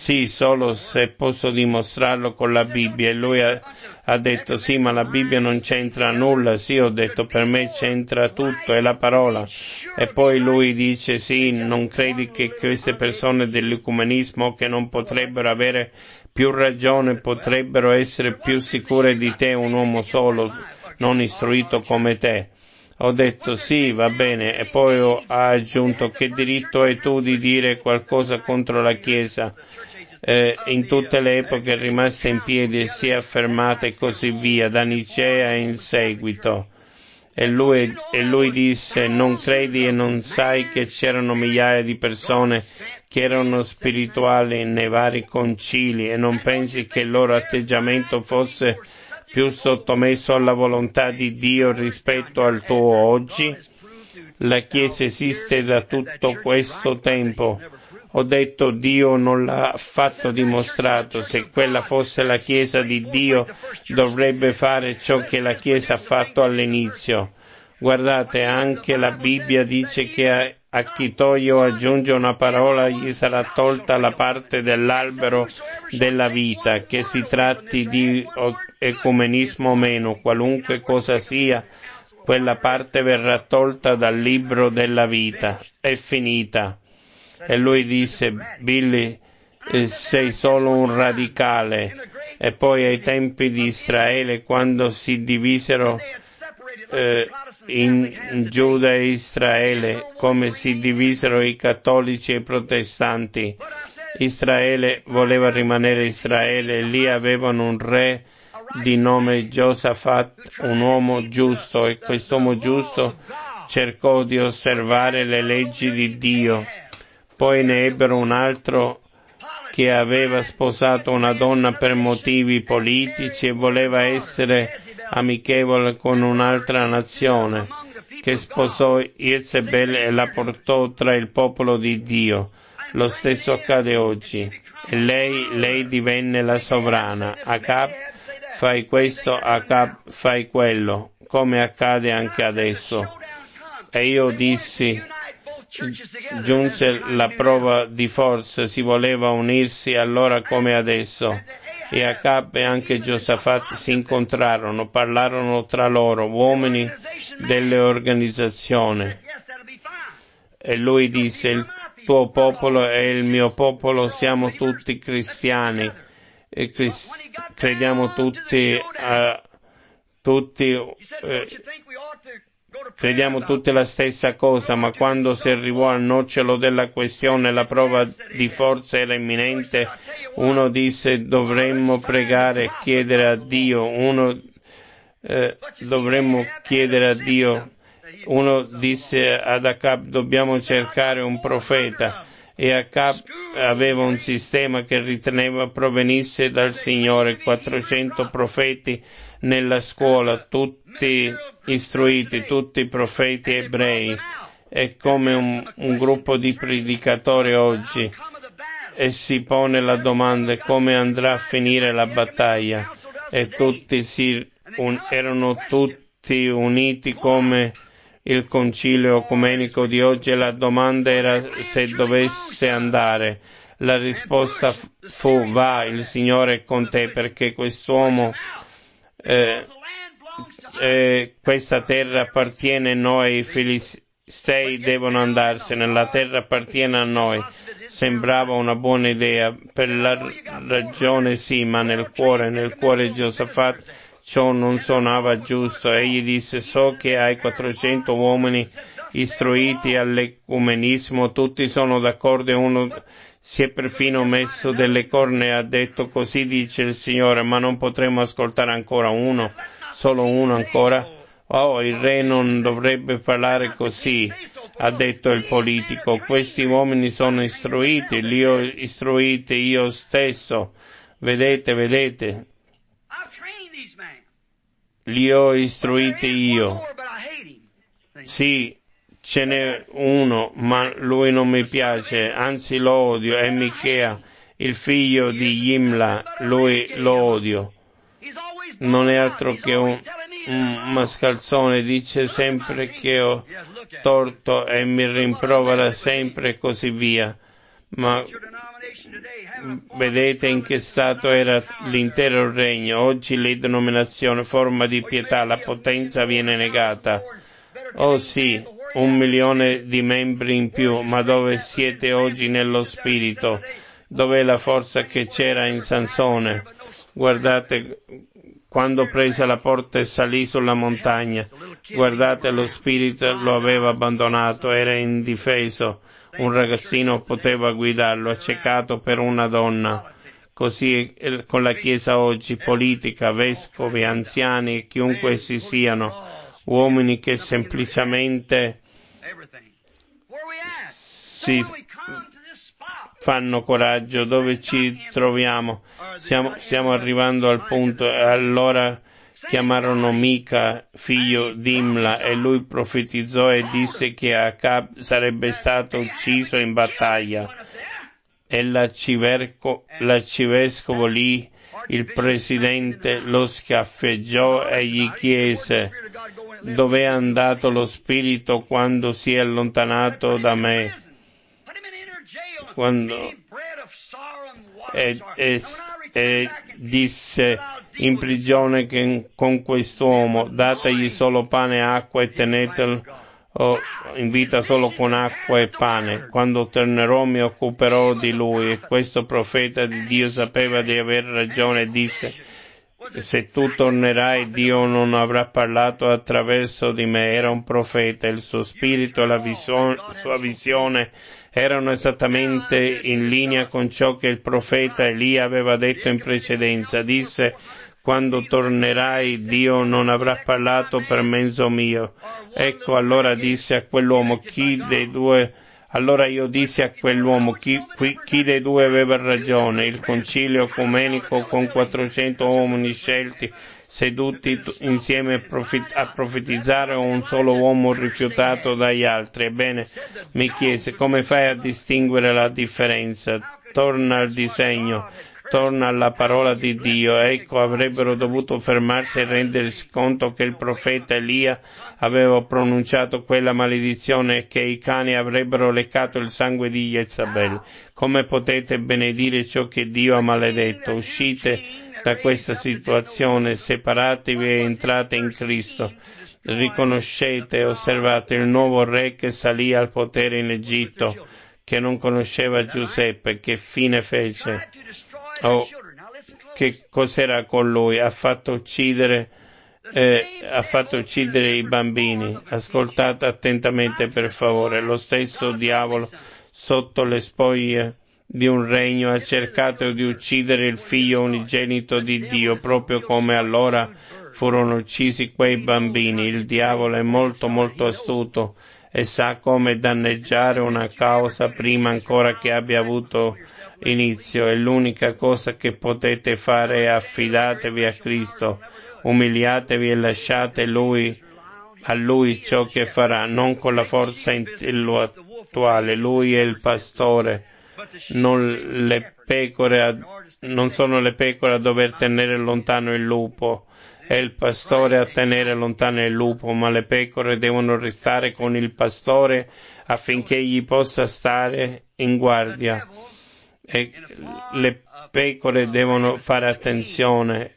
sì, solo se posso dimostrarlo con la Bibbia. E lui ha, ha detto sì, ma la Bibbia non c'entra nulla. Sì, ho detto per me c'entra tutto, è la parola. E poi lui dice sì, non credi che queste persone dell'ecumenismo che non potrebbero avere più ragione, potrebbero essere più sicure di te, un uomo solo, non istruito come te? Ho detto sì, va bene, e poi ho, ha aggiunto che diritto hai tu di dire qualcosa contro la Chiesa? Eh, in tutte le epoche è rimasta in piedi e si è affermata e così via, da Nicea e in seguito. E lui, e lui disse, non credi e non sai che c'erano migliaia di persone che erano spirituali nei vari concili e non pensi che il loro atteggiamento fosse più sottomesso alla volontà di Dio rispetto al tuo oggi? La Chiesa esiste da tutto questo tempo. Ho detto Dio non l'ha affatto dimostrato. Se quella fosse la Chiesa di Dio, dovrebbe fare ciò che la Chiesa ha fatto all'inizio. Guardate, anche la Bibbia dice che a, a chi toglie o aggiunge una parola gli sarà tolta la parte dell'albero della vita, che si tratti di ecumenismo o meno, qualunque cosa sia, quella parte verrà tolta dal libro della vita. È finita. E lui disse, Billy, eh, sei solo un radicale. E poi ai tempi di Israele, quando si divisero eh, in, in Giuda e Israele, come si divisero i cattolici e i protestanti, Israele voleva rimanere Israele, lì avevano un re di nome Giosafat, un uomo giusto, e quest'uomo giusto cercò di osservare le leggi di Dio. Poi ne ebbero un altro che aveva sposato una donna per motivi politici e voleva essere amichevole con un'altra nazione, che sposò Jezebel e la portò tra il popolo di Dio. Lo stesso accade oggi. E lei, lei divenne la sovrana. Acab, fai questo, Acab, fai quello, come accade anche adesso. E io dissi, giunse la prova di forza, si voleva unirsi allora come adesso. E Acab e anche Giosafat si incontrarono, parlarono tra loro, uomini delle organizzazioni. E lui disse, il tuo popolo e il mio popolo siamo tutti cristiani, e cris- crediamo tutti a tutti eh, crediamo tutti la stessa cosa, ma quando si arrivò al nocciolo della questione, la prova di forza era imminente. Uno disse dovremmo pregare e chiedere a Dio, uno eh, dovremmo chiedere a Dio, uno disse ad Acab dobbiamo cercare un profeta, e Acab aveva un sistema che riteneva provenisse dal Signore, quattrocento profeti nella scuola, tutti istruiti, tutti profeti ebrei. È come un, un gruppo di predicatori oggi, e si pone la domanda come andrà a finire la battaglia, e tutti si, un, erano tutti uniti come il concilio ecumenico di oggi, e la domanda era se dovesse andare. La risposta fu va, il Signore è con te, perché quest'uomo eh, eh, questa terra appartiene a noi, i filistei devono andarsene, la terra appartiene a noi. Sembrava una buona idea, per la ragione sì, ma nel cuore, nel cuore di Giosafat ciò non suonava giusto. Egli disse, so che hai quattrocento uomini istruiti all'ecumenismo, tutti sono d'accordo, e uno si è perfino messo delle corna e ha detto, così dice il Signore, ma non potremo ascoltare ancora uno, solo uno ancora? Oh, il re non dovrebbe parlare così, ha detto il politico. Questi uomini sono istruiti, li ho istruiti io stesso. Vedete, vedete, li ho istruiti io. Sì, ce n'è uno, ma lui non mi piace, anzi lo odio, è Michea, il figlio di Yimla, lui lo odio. Non è altro che un, un mascalzone, dice sempre che ho torto e mi rimprovera sempre e così via. Ma vedete in che stato era l'intero regno. Oggi le denominazioni, forma di pietà, la potenza viene negata. Oh sì, un milione di membri in più, ma dove siete oggi nello spirito? Dov'è la forza che c'era in Sansone? Guardate, quando prese la porta e salì sulla montagna, guardate, lo spirito lo aveva abbandonato, era indifeso. Un ragazzino poteva guidarlo, accecato per una donna. Così con la Chiesa oggi, politica, vescovi, anziani e chiunque essi siano, uomini che semplicemente si fanno coraggio. Dove ci troviamo? Stiamo, stiamo arrivando al punto, e allora chiamarono Mica, figlio di Imla, e lui profetizzò e disse che Acab sarebbe stato ucciso in battaglia. E l'arcivescovo lì, il presidente, lo schiaffeggiò e gli chiese: dov'è andato lo spirito quando si è allontanato da me? Quando e, e, e disse in prigione che con quest'uomo dategli solo pane e acqua e tenetelo oh, in vita solo con acqua e pane. Quando tornerò mi occuperò di lui. E questo profeta di Dio sapeva di aver ragione e disse: se tu tornerai, Dio non avrà parlato attraverso di me. Era un profeta, il suo spirito e la visio- sua visione erano esattamente in linea con ciò che il profeta Elia aveva detto in precedenza. Disse: quando tornerai, Dio non avrà parlato per mezzo mio. Ecco, allora disse a quell'uomo: chi dei due Allora io dissi a quell'uomo, chi, chi, chi dei due aveva ragione? Il concilio ecumenico con quattrocento uomini scelti, seduti insieme a, profet- a profetizzare, o un solo uomo rifiutato dagli altri? Ebbene, mi chiese, come fai a distinguere la differenza? Torna al disegno, torna alla parola di Dio. Ecco, avrebbero dovuto fermarsi e rendersi conto che il profeta Elia aveva pronunciato quella maledizione e che i cani avrebbero leccato il sangue di Jezabel. Come potete benedire ciò che Dio ha maledetto? Uscite da questa situazione, separatevi e entrate in Cristo. Riconoscete e osservate il nuovo re che salì al potere in Egitto, che non conosceva Giuseppe. Che fine fece? Oh, che cos'era con lui? Ha fatto uccidere eh, ha fatto uccidere i bambini. Ascoltate attentamente, per favore. Lo stesso diavolo, sotto le spoglie di un regno, ha cercato di uccidere il figlio unigenito di Dio, proprio come allora furono uccisi quei bambini. Il diavolo è molto molto astuto e sa come danneggiare una causa prima ancora che abbia avuto inizio, e l'unica cosa che potete fare è affidatevi a Cristo, umiliatevi e lasciate lui, a Lui ciò che farà, non con la forza intellettuale. Lui è il pastore, non le pecore a, non sono le pecore a dover tenere lontano il lupo. È il pastore a tenere lontano il lupo, ma le pecore devono restare con il pastore affinché egli possa stare in guardia. E le pecore devono fare attenzione.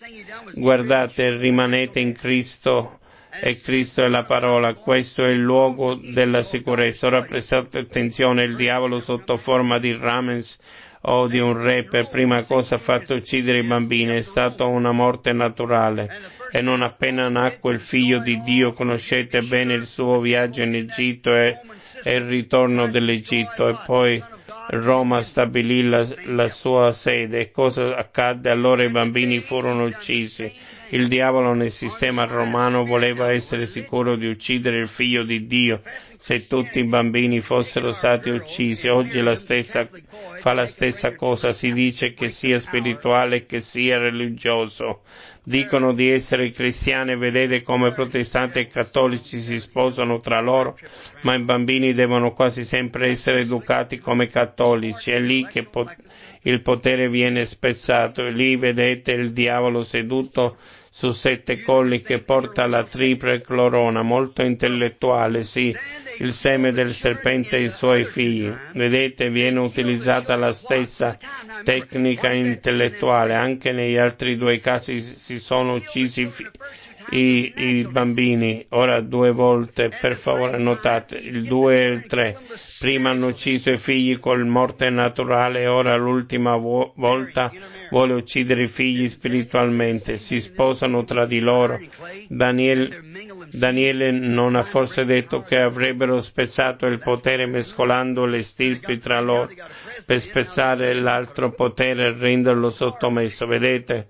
Guardate, rimanete in Cristo, e Cristo è la parola. Questo è il luogo della sicurezza. Ora prestate attenzione: il diavolo sotto forma di Ramses o di un re per prima cosa ha fatto uccidere i bambini. È stata una morte naturale, e non appena nacque il figlio di Dio. Conoscete bene il suo viaggio in Egitto e, e il ritorno dell'Egitto, e poi Roma stabilì la, la sua sede. E cosa accadde? Allora i bambini furono uccisi. Il diavolo nel sistema romano voleva essere sicuro di uccidere il figlio di Dio se tutti i bambini fossero stati uccisi. Oggi la stessa, fa la stessa cosa. Si dice che sia spirituale che sia religioso. Dicono di essere cristiani, e vedete come protestanti e cattolici si sposano tra loro, ma i bambini devono quasi sempre essere educati come cattolici. È lì che pot- il potere viene spezzato, e lì vedete il diavolo seduto su sette colli che porta la triple corona, molto intellettuale, sì, il seme del serpente e i suoi figli. Vedete, viene utilizzata la stessa tecnica intellettuale, anche negli altri due casi si sono uccisi fi- I, i bambini, ora due volte, per favore notate, il due e il tre. Prima hanno ucciso i figli col morte naturale e ora l'ultima vo- volta vuole uccidere i figli spiritualmente. Si sposano tra di loro. Daniel, Daniele non ha forse detto che avrebbero spezzato il potere mescolando le stirpi tra loro per spezzare l'altro potere e renderlo sottomesso. Vedete?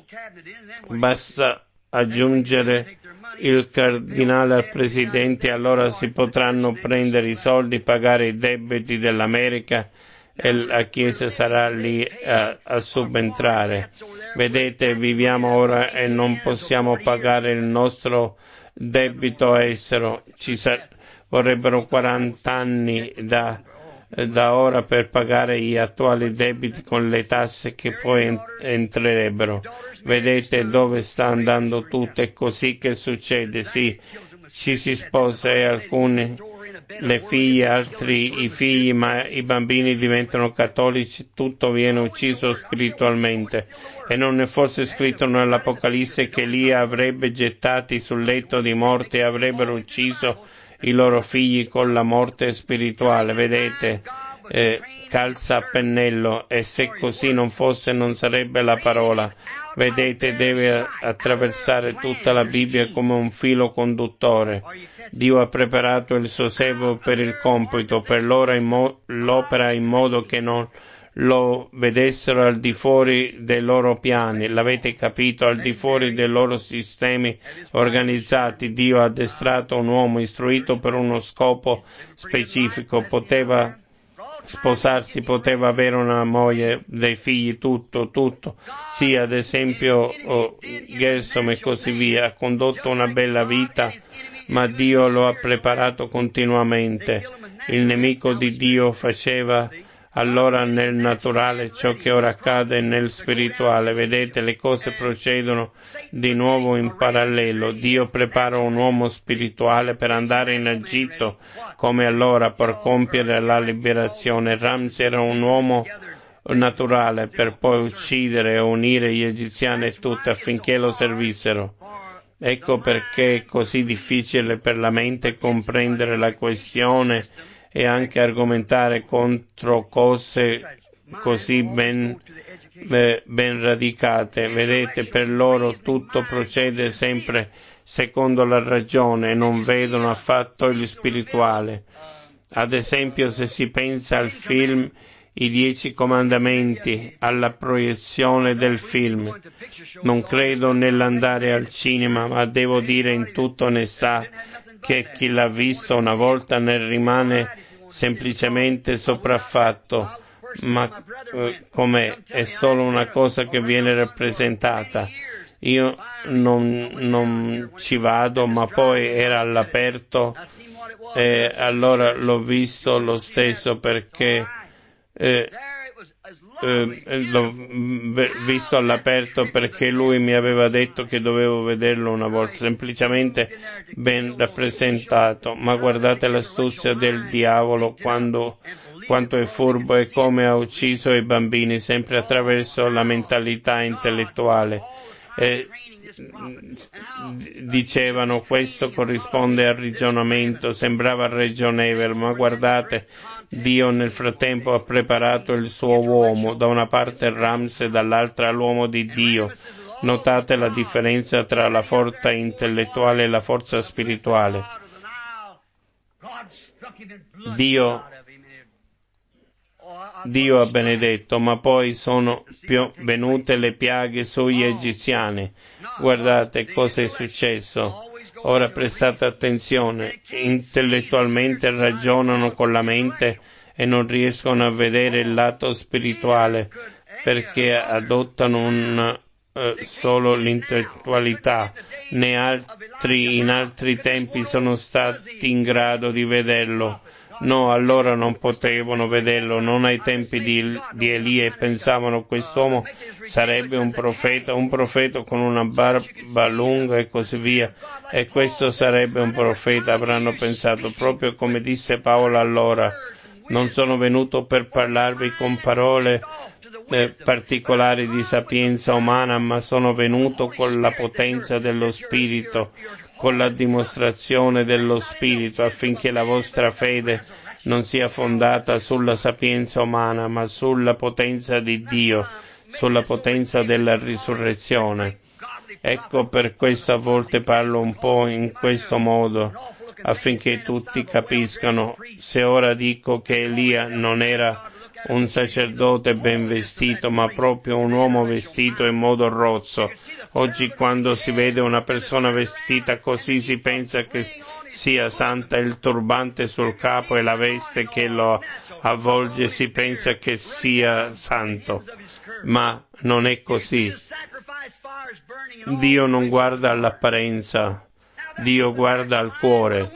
Basta aggiungere il cardinale al presidente e allora si potranno prendere i soldi, pagare i debiti dell'America e la Chiesa sarà lì a, a subentrare. Vedete, viviamo ora e non possiamo pagare il nostro debito estero. Ci sa- vorrebbero quaranta anni da da ora per pagare gli attuali debiti con le tasse che poi entrerebbero. Vedete dove sta andando tutto, è così che succede, sì, ci si sposa e alcuni le figlie, altri i figli, ma i bambini diventano cattolici, tutto viene ucciso spiritualmente. E non è forse scritto nell'Apocalisse che Elia avrebbe gettati sul letto di morte e avrebbero ucciso i loro figli con la morte spirituale? Vedete, eh, calza a pennello, e se così non fosse non sarebbe la parola. Vedete, deve attraversare tutta la Bibbia come un filo conduttore. Dio ha preparato il suo servo per il compito, per l'ora in mo- l'opera in modo che non lo vedessero al di fuori dei loro piani. L'avete capito? Al di fuori dei loro sistemi organizzati. Dio ha addestrato un uomo istruito per uno scopo specifico. Poteva sposarsi, poteva avere una moglie, dei figli, tutto, tutto. Sì, ad esempio oh, Gersom e così via. Ha condotto una bella vita, ma Dio lo ha preparato continuamente. Il nemico di Dio faceva allora nel naturale ciò che ora accade nel spirituale. Vedete, le cose procedono di nuovo in parallelo. Dio prepara un uomo spirituale per andare in Egitto, come allora, per compiere la liberazione. Ramsi era un uomo naturale per poi uccidere e unire gli egiziani e tutti affinché lo servissero. Ecco perché è così difficile per la mente comprendere la questione e anche argomentare contro cose così ben, eh, ben radicate. Vedete, per loro tutto procede sempre secondo la ragione e non vedono affatto il spirituale. Ad esempio, se si pensa al film I Dieci Comandamenti, alla proiezione del film, non credo nell'andare al cinema, ma devo dire in tutta onestà che chi l'ha visto una volta ne rimane semplicemente sopraffatto, ma eh, com'è? È solo una cosa che viene rappresentata. Io non, non ci vado, ma poi era all'aperto e allora l'ho visto lo stesso perché eh, eh, l'ho visto all'aperto perché lui mi aveva detto che dovevo vederlo una volta, semplicemente ben rappresentato. Ma guardate l'astuzia del diavolo, quando, quanto è furbo e come ha ucciso i bambini, sempre attraverso la mentalità intellettuale. Eh, dicevano questo corrisponde al ragionamento, sembrava ragionevole, ma guardate, Dio nel frattempo ha preparato il suo uomo, da una parte Ramse, dall'altra l'uomo di Dio. Notate la differenza tra la forza intellettuale e la forza spirituale. Dio Dio ha benedetto, ma poi sono più venute le piaghe sugli egiziani. Guardate cosa è successo. Ora prestate attenzione, intellettualmente ragionano con la mente e non riescono a vedere il lato spirituale perché adottano un, eh, solo l'intellettualità, né altri in altri tempi sono stati in grado di vederlo. No, allora non potevano vederlo, non ai tempi di, di Elia, e pensavano quest'uomo sarebbe un profeta, un profeta con una barba lunga e così via, e questo sarebbe un profeta, avranno pensato, proprio come disse Paolo allora. Non sono venuto per parlarvi con parole eh, particolari di sapienza umana, ma sono venuto con la potenza dello Spirito, con la dimostrazione dello Spirito, affinché la vostra fede non sia fondata sulla sapienza umana, ma sulla potenza di Dio, sulla potenza della risurrezione. Ecco, per questo a volte parlo un po' in questo modo, affinché tutti capiscano. Se ora dico che Elia non era un sacerdote ben vestito, ma proprio un uomo vestito in modo rozzo. Oggi quando si vede una persona vestita così si pensa che sia santa, il turbante sul capo e la veste che lo avvolge si pensa che sia santo, ma non è così. Dio non guarda all'apparenza, Dio guarda al cuore.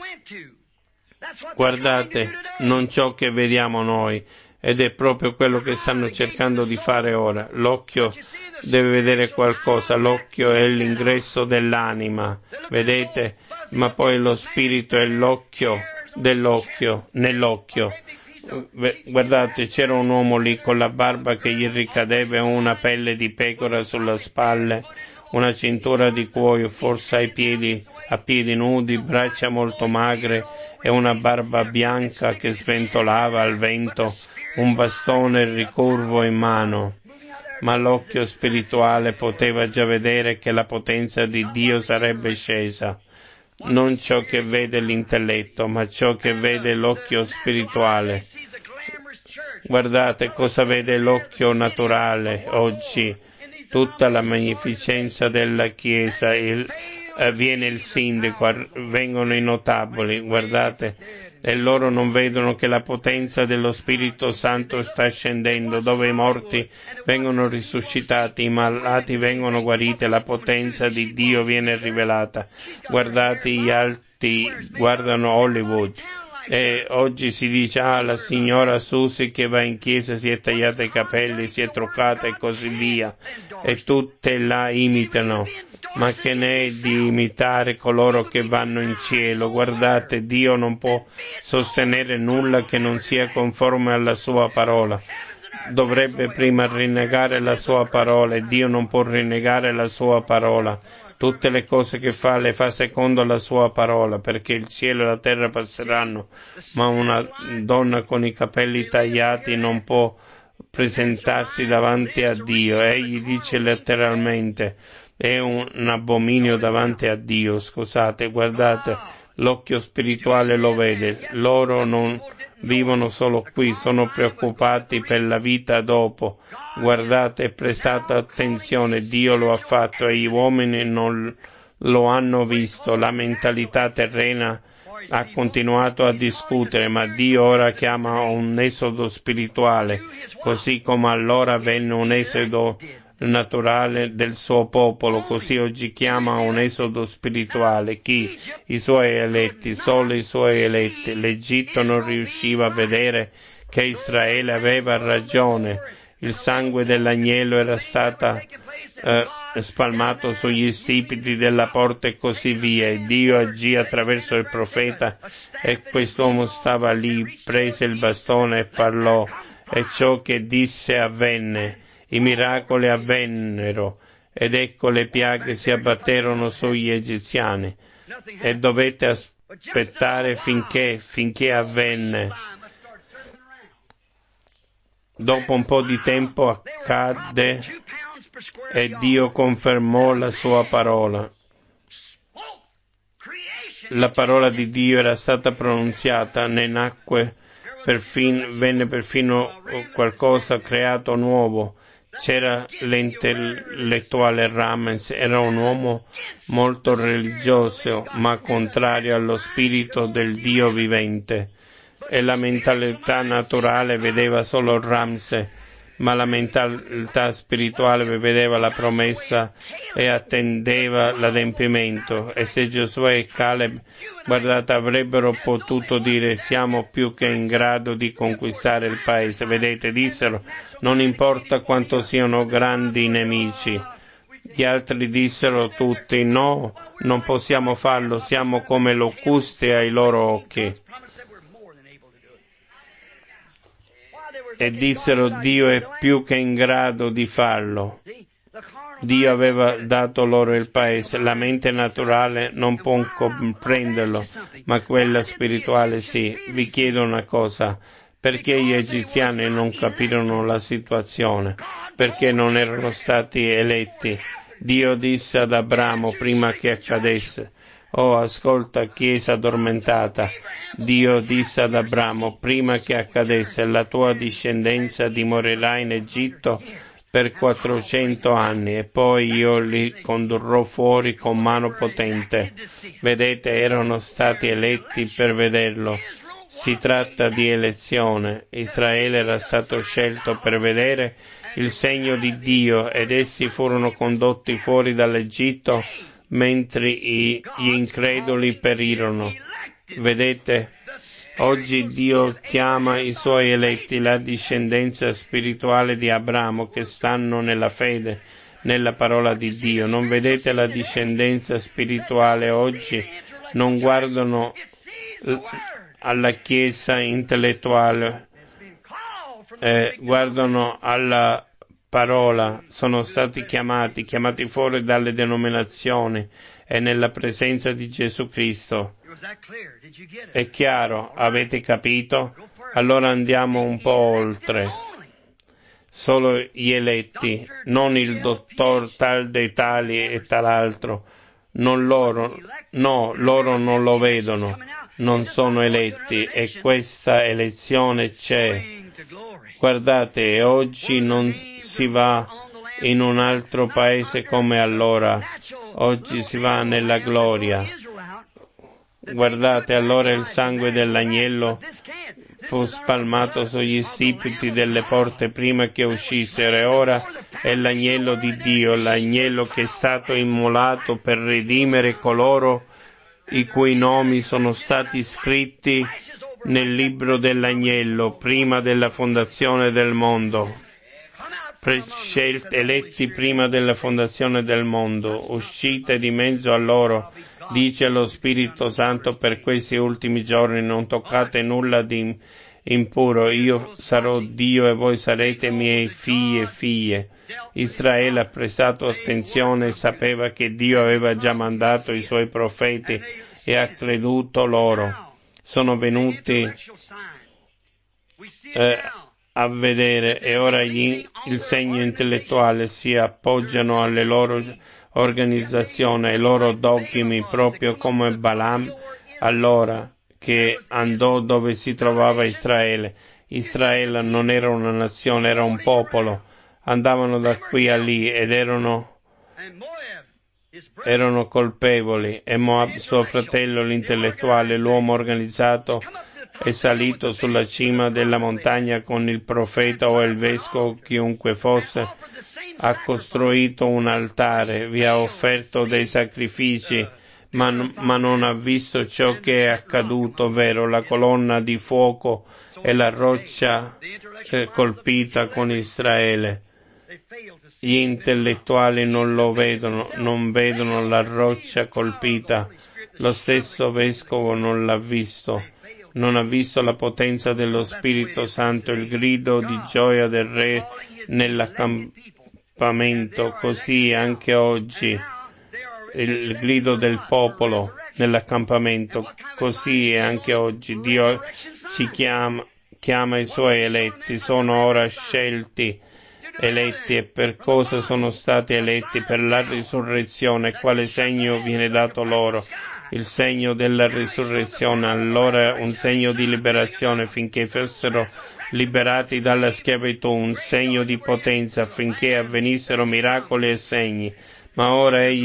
Guardate, non ciò che vediamo noi, ed è proprio quello che stanno cercando di fare ora. L'occhio deve vedere qualcosa, l'occhio è l'ingresso dell'anima, vedete? Ma poi lo spirito è l'occhio dell'occhio, nell'occhio. Guardate, c'era un uomo lì con la barba che gli ricadeva, una pelle di pecora sulle spalle, una cintura di cuoio, forse ai piedi, a piedi nudi, braccia molto magre e una barba bianca che sventolava al vento, un bastone ricurvo in mano. Ma l'occhio spirituale poteva già vedere che la potenza di Dio sarebbe scesa. Non ciò che vede l'intelletto, ma ciò che vede l'occhio spirituale. Guardate cosa vede l'occhio naturale oggi, tutta la magnificenza della Chiesa, il, eh, viene il sindaco, vengono i notabili, guardate, e loro non vedono che la potenza dello Spirito Santo sta scendendo, dove i morti vengono risuscitati, i malati vengono guariti, la potenza di Dio viene rivelata. Guardate, gli alti guardano Hollywood. E oggi si dice, ah, la signora Susie che va in chiesa si è tagliata i capelli, si è truccata e così via, e tutte la imitano. Ma che ne è di imitare coloro che vanno in cielo? Guardate, Dio non può sostenere nulla che non sia conforme alla sua parola. Dovrebbe prima rinnegare la sua parola, e Dio non può rinnegare la sua parola. Tutte le cose che fa le fa secondo la sua parola, perché il cielo e la terra passeranno, ma una donna con i capelli tagliati non può presentarsi davanti a Dio. Egli dice letteralmente, è un, un abominio davanti a Dio. Scusate, guardate, l'occhio spirituale lo vede, loro non vivono solo qui, sono preoccupati per la vita dopo. Guardate, prestate attenzione, Dio lo ha fatto e gli uomini non lo hanno visto. La mentalità terrena ha continuato a discutere, ma Dio ora chiama un esodo spirituale, così come allora venne un esodo naturale del suo popolo, così oggi chiama un esodo spirituale. Chi? I suoi eletti, solo i suoi eletti. L'Egitto non riusciva a vedere che Israele aveva ragione. Il sangue dell'agnello era stato eh, spalmato sugli stipiti della porta e così via, e Dio agì attraverso il profeta, e quest'uomo stava lì, prese il bastone e parlò, e ciò che disse avvenne. I miracoli avvennero, ed ecco le piaghe si abbatterono sugli egiziani, e dovette aspettare finché, finché avvenne. Dopo un po' di tempo accadde e Dio confermò la sua parola. La parola di Dio era stata pronunziata, ne nacque perfino, venne perfino qualcosa creato nuovo. C'era l'intellettuale Ramses, era un uomo molto religioso, ma contrario allo spirito del Dio vivente. E la mentalità naturale vedeva solo Ramses, ma la mentalità spirituale vedeva la promessa e attendeva l'adempimento. E se Giosuè e Caleb, guardate, avrebbero potuto dire siamo più che in grado di conquistare il paese. Vedete, dissero, non importa quanto siano grandi i nemici. Gli altri dissero tutti, no, non possiamo farlo, siamo come locuste ai loro occhi. E dissero, Dio è più che in grado di farlo. Dio aveva dato loro il paese. La mente naturale non può comprenderlo, ma quella spirituale sì. Vi chiedo una cosa. Perché gli egiziani non capirono la situazione? Perché non erano stati eletti? Dio disse ad Abramo prima che accadesse. Oh, ascolta, chiesa addormentata. Dio disse ad Abramo prima che accadesse, la tua discendenza dimorerà in Egitto per quattrocento anni e poi io li condurrò fuori con mano potente. Vedete, erano stati eletti per vederlo. Si tratta di elezione. Israele era stato scelto per vedere il segno di Dio ed essi furono condotti fuori dall'Egitto mentre gli increduli perirono. Vedete, oggi Dio chiama i suoi eletti, la discendenza spirituale di Abramo, che stanno nella fede, nella parola di Dio. Non vedete la discendenza spirituale oggi? Non guardano alla Chiesa intellettuale, eh, guardano alla parola, sono stati chiamati, chiamati fuori dalle denominazioni e nella presenza di Gesù Cristo. È chiaro? Avete capito? Allora andiamo un po' oltre. Solo gli eletti, non il dottor tal dei tali e tal'altro, non loro, no, loro non lo vedono, non sono eletti e questa elezione c'è. Guardate, oggi non si va in un altro paese come allora, oggi si va nella gloria. Guardate, allora il sangue dell'agnello fu spalmato sugli stipiti delle porte prima che uscissero e ora è l'agnello di Dio, l'agnello che è stato immolato per redimere coloro i cui nomi sono stati scritti nel libro dell'agnello prima della fondazione del mondo. Prescelti, eletti prima della fondazione del mondo, uscite di mezzo a loro, dice lo Spirito Santo per questi ultimi giorni, non toccate nulla di impuro, io sarò Dio e voi sarete miei figli e figlie. Israele ha prestato attenzione e sapeva che Dio aveva già mandato i suoi profeti e ha creduto loro. Sono venuti eh, a vedere e ora gli, il segno intellettuale si appoggiano alle loro organizzazioni, ai loro dogmi, proprio come Balaam allora che andò dove si trovava Israele. Israele non era una nazione, era un popolo. Andavano da qui a lì ed erano erano colpevoli e Moab, suo fratello, l'intellettuale, l'uomo organizzato, è salito sulla cima della montagna con il profeta o il vescovo, chiunque fosse, ha costruito un altare, vi ha offerto dei sacrifici, ma, ma non ha visto ciò che è accaduto, ovvero la colonna di fuoco e la roccia eh, colpita con Israele. Gli intellettuali non lo vedono, non vedono la roccia colpita. Lo stesso vescovo non l'ha visto, non ha visto la potenza dello Spirito Santo, il grido di gioia del Re nell'accampamento, così anche oggi il grido del popolo nell'accampamento, così anche oggi Dio ci chiama, chiama i suoi eletti, sono ora scelti. Eletti e per cosa sono stati eletti? Per la risurrezione. Quale segno viene dato loro? Il segno della risurrezione, allora un segno di liberazione finché fossero liberati dalla schiavitù, un segno di potenza affinché avvenissero miracoli e segni. Ma ora egli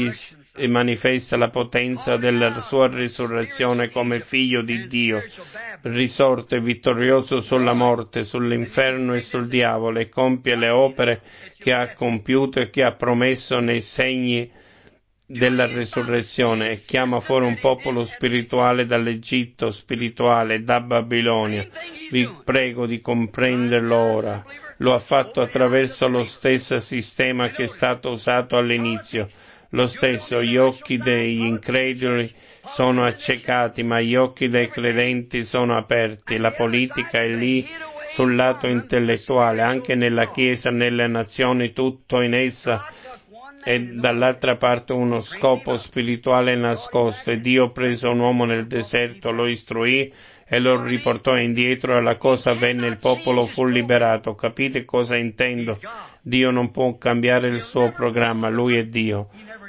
e manifesta la potenza della sua risurrezione come figlio di Dio, risorto e vittorioso sulla morte, sull'inferno e sul diavolo, e compie le opere che ha compiuto e che ha promesso nei segni della risurrezione, e chiama fuori un popolo spirituale dall'Egitto spirituale, da Babilonia. Vi prego di comprenderlo ora. Lo ha fatto attraverso lo stesso sistema che è stato usato all'inizio. Lo stesso, gli occhi degli increduli sono accecati, ma gli occhi dei credenti sono aperti. La politica è lì sul lato intellettuale, anche nella Chiesa, nelle nazioni, tutto in essa, e dall'altra parte uno scopo spirituale nascosto. E Dio prese un uomo nel deserto, lo istruì e lo riportò indietro, e la cosa avvenne, il popolo fu liberato. Capite cosa intendo? Dio non può cambiare il suo programma, Lui è Dio.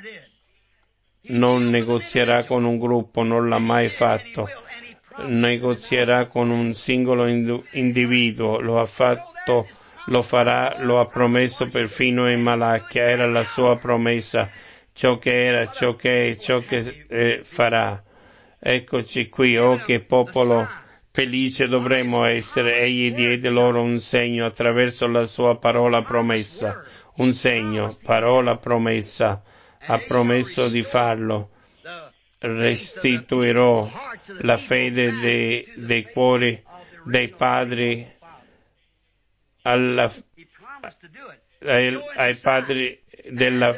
Non negozierà con un gruppo, non l'ha mai fatto. Negozierà con un singolo individuo, lo ha fatto, lo farà, lo ha promesso perfino in Malachia. Era la sua promessa, ciò che era, ciò che è, ciò che eh, farà. Eccoci qui, oh che popolo felice dovremmo essere. Egli diede loro un segno attraverso la sua parola promessa, un segno, parola promessa, ha promesso di farlo. Restituirò la fede dei, dei cuori dei padri alla, ai, ai padri della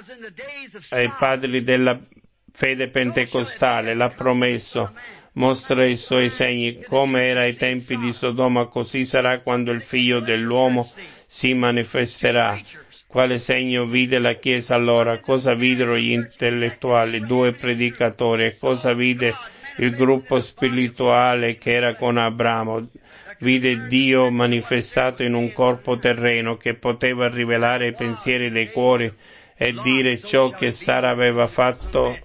ai padri della fede pentecostale. L'ha promesso, mostra i suoi segni. Come era ai tempi di Sodoma, così sarà quando il figlio dell'uomo si manifesterà. Quale segno vide la Chiesa allora? Cosa videro gli intellettuali? Due predicatori. E cosa vide il gruppo spirituale che era con Abramo? Vide Dio manifestato in un corpo terreno che poteva rivelare i pensieri dei cuori e dire ciò che Sara aveva fatto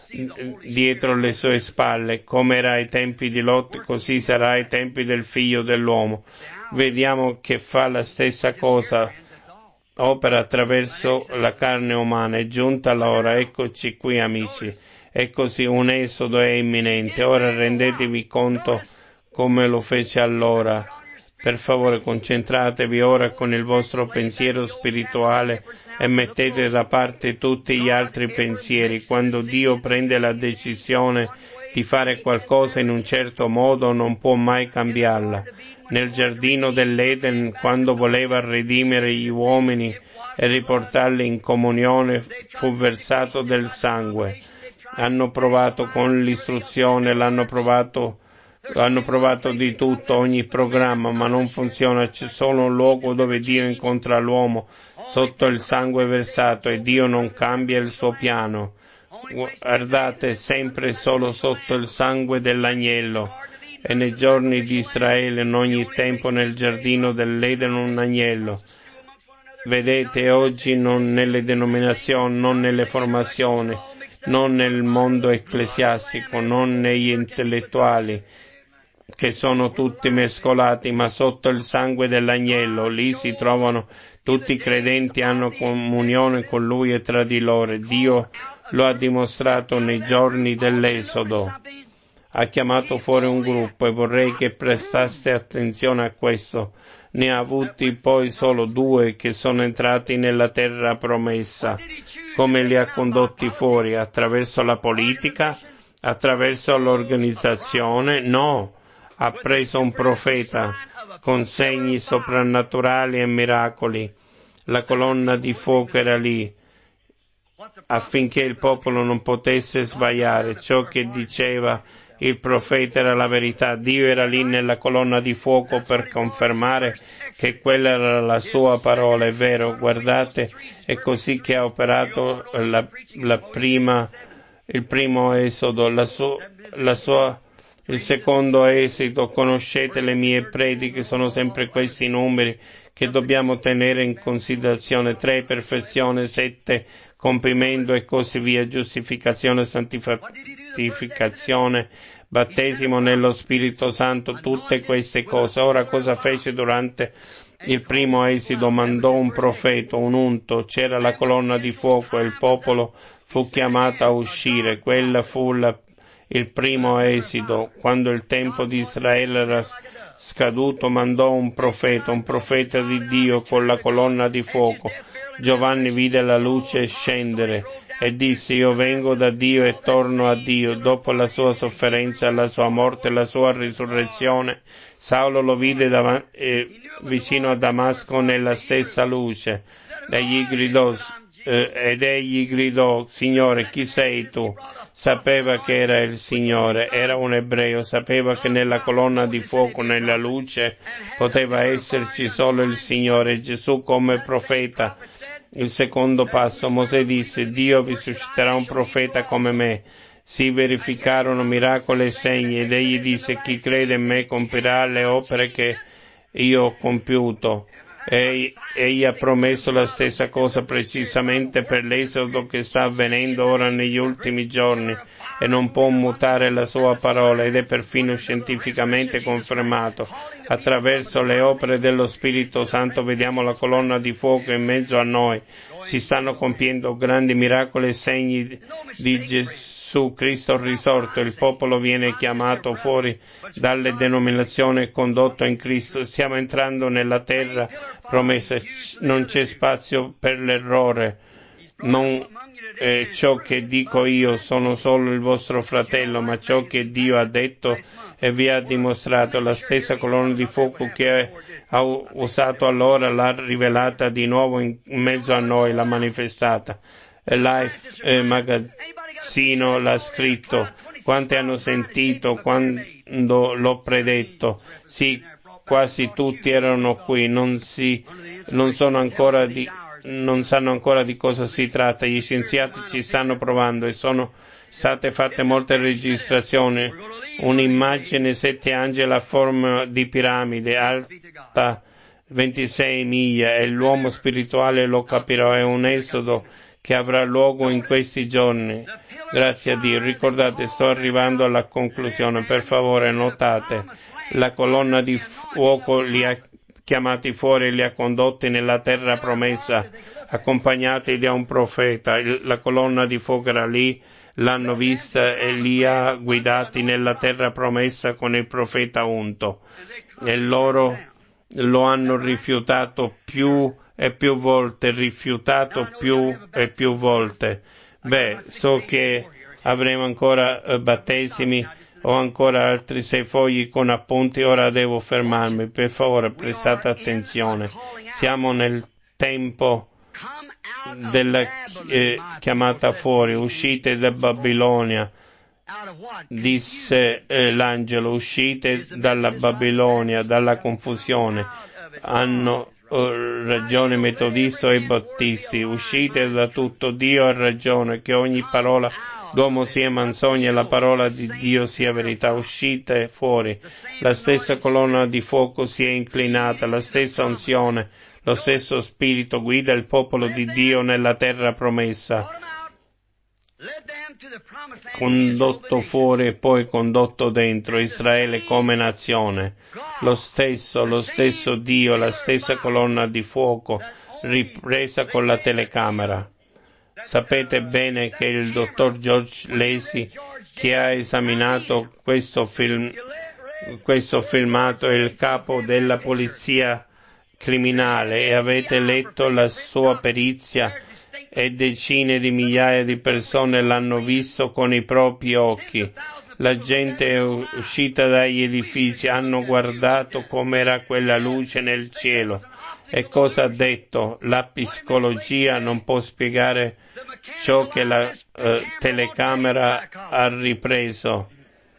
dietro le sue spalle. Come era ai tempi di Lot, così sarà ai tempi del figlio dell'uomo. Vediamo che fa la stessa cosa, opera attraverso la carne umana. È giunta l'ora, eccoci qui amici, e così un esodo è imminente. Ora rendetevi conto come lo fece allora. Per favore concentratevi ora con il vostro pensiero spirituale e mettete da parte tutti gli altri pensieri. Quando Dio prende la decisione di fare qualcosa in un certo modo, non può mai cambiarla. Nel giardino dell'Eden, quando voleva redimere gli uomini e riportarli in comunione, fu versato del sangue. Hanno provato con l'istruzione, l'hanno provato Hanno provato di tutto, ogni programma, ma non funziona. C'è solo un luogo dove Dio incontra l'uomo, sotto il sangue versato, e Dio non cambia il suo piano. Guardate, sempre solo sotto il sangue dell'agnello. E nei giorni di Israele, in ogni tempo nel giardino dell'Eden un agnello. Vedete, oggi non nelle denominazioni, non nelle formazioni, non nel mondo ecclesiastico, non negli intellettuali, che sono tutti mescolati, ma sotto il sangue dell'agnello. Lì si trovano tutti i credenti, hanno comunione con Lui e tra di loro. Dio lo ha dimostrato nei giorni dell'Esodo. Ha chiamato fuori un gruppo, e vorrei che prestaste attenzione a questo. Ne ha avuti poi solo due che sono entrati nella terra promessa. Come li ha condotti fuori? Attraverso la politica? Attraverso l'organizzazione? No. Ha preso un profeta con segni soprannaturali e miracoli. La colonna di fuoco era lì affinché il popolo non potesse sbagliare. Ciò che diceva il profeta era la verità. Dio era lì nella colonna di fuoco per confermare che quella era la sua parola. È vero, guardate, è così che ha operato la, la prima, il primo esodo, la, su, la sua il secondo esito. Conoscete le mie prediche, sono sempre questi numeri che dobbiamo tenere in considerazione: tre, perfezione; sette, compimento, e così via; giustificazione, santificazione, battesimo nello Spirito Santo, tutte queste cose. Ora, cosa fece durante Il primo esito mandò un profeta, un unto, c'era la colonna di fuoco e il popolo fu chiamato a uscire. Quella fu la, il primo esito. Quando il tempo di Israele era scaduto, mandò un profeta, un profeta di Dio con la colonna di fuoco. Giovanni vide la luce scendere e disse: io vengo da Dio e torno a Dio. Dopo la sua sofferenza, la sua morte e la sua risurrezione, Saulo lo vide dav- eh, vicino a Damasco nella stessa luce. Egli gridò, eh, ed egli gridò: Signore, chi sei tu? Sapeva che era il Signore, era un ebreo, sapeva che nella colonna di fuoco, nella luce, poteva esserci solo il Signore. Gesù come profeta. Il secondo passo, Mosè disse: Dio vi susciterà un profeta come me. Si verificarono miracoli e segni, ed egli disse: chi crede in me compirà le opere che io ho compiuto. E egli ha promesso la stessa cosa precisamente per l'esodo che sta avvenendo ora negli ultimi giorni, e non può mutare la sua parola, ed è perfino scientificamente confermato. Attraverso le opere dello Spirito Santo vediamo la colonna di fuoco in mezzo a noi. Si stanno compiendo grandi miracoli e segni di Gesù Cristo risorto. Il popolo viene chiamato fuori dalle denominazioni e condotto in Cristo. Stiamo entrando nella terra promessa. Non c'è spazio per l'errore. Non eh, ciò che dico io, sono solo il vostro fratello, ma ciò che Dio ha detto e vi ha dimostrato. La stessa colonna di fuoco che ha usato allora l'ha rivelata di nuovo in mezzo a noi, l'ha manifestata. Life eh, Magazzino l'ha scritto. Quanti hanno sentito quando l'ho predetto? Sì, quasi tutti erano qui, non si, non sono ancora di, non sanno ancora di cosa si tratta. Gli scienziati ci stanno provando e sono state fatte molte registrazioni. Un'immagine sette angeli a forma di piramide, alta ventisei miglia, e l'uomo spirituale lo capirà. È un esodo che avrà luogo in questi giorni. Grazie a Dio. Ricordate, sto arrivando alla conclusione. Per favore, notate, la colonna di fuoco li ha chiamati fuori e li ha condotti nella terra promessa, accompagnati da un profeta. La colonna di fuoco era lì, l'hanno vista e li ha guidati nella terra promessa con il profeta unto. E loro lo hanno rifiutato più e più volte, rifiutato più e più volte. Beh, so che avremo ancora uh, battesimi, ho ancora altri sei fogli con appunti, ora devo fermarmi. Per favore, prestate attenzione. Siamo nel tempo della eh, chiamata fuori. Uscite da Babilonia, disse eh, l'angelo, uscite dalla Babilonia, dalla confusione. Hanno uh, ragione metodisti e battisti. Uscite da tutto. Dio ha ragione che ogni parola d'uomo sia menzogna e la parola di Dio sia verità. Uscite fuori. La stessa colonna di fuoco si è inclinata, la stessa unzione, lo stesso spirito guida il popolo di Dio nella terra promessa. Condotto fuori e poi condotto dentro, Israele come nazione. Lo stesso, lo stesso Dio, la stessa colonna di fuoco ripresa con la telecamera. Sapete bene che il dottor George Lacey, che ha esaminato questo film, questo filmato, è il capo della polizia criminale, e avete letto la sua perizia, e decine di migliaia di persone l'hanno visto con i propri occhi. La gente è uscita dagli edifici, hanno guardato com'era quella luce nel cielo. E cosa ha detto? La psicologia non può spiegare ciò che la eh, telecamera ha ripreso.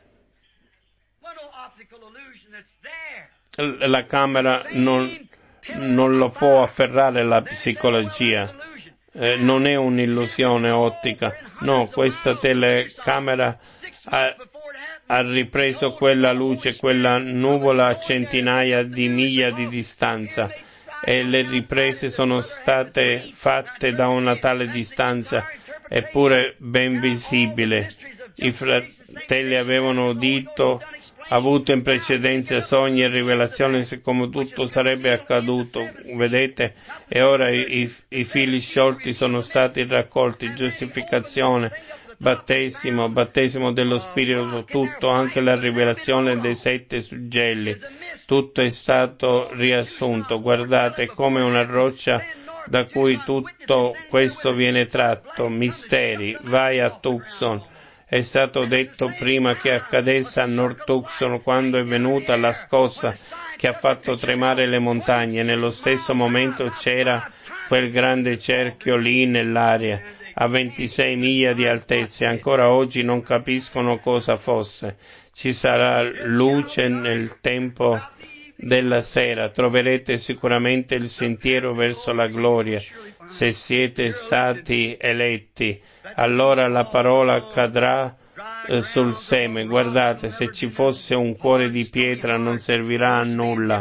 La camera non, non lo può afferrare la psicologia. Eh, non è un'illusione ottica. No, questa telecamera ha, ha ripreso quella luce, quella nuvola a centinaia di miglia di distanza. E le riprese sono state fatte da una tale distanza, eppure ben visibile. I fratelli avevano udito avuto in precedenza sogni e rivelazioni come tutto sarebbe accaduto, vedete, e ora i, i fili sciolti sono stati raccolti, giustificazione, battesimo, battesimo dello Spirito, tutto, anche la rivelazione dei sette suggelli, tutto è stato riassunto. Guardate, come una roccia da cui tutto questo viene tratto, misteri, vai a Tucson. È stato detto prima che accadesse a North Tucson quando è venuta la scossa che ha fatto tremare le montagne. Nello stesso momento c'era quel grande cerchio lì nell'aria, a ventisei miglia di altezza, e ancora oggi non capiscono cosa fosse. Ci sarà luce nel tempo della sera, troverete sicuramente il sentiero verso la gloria, se siete stati eletti. Allora la parola cadrà eh, sul seme. Guardate, se ci fosse un cuore di pietra non servirà a nulla,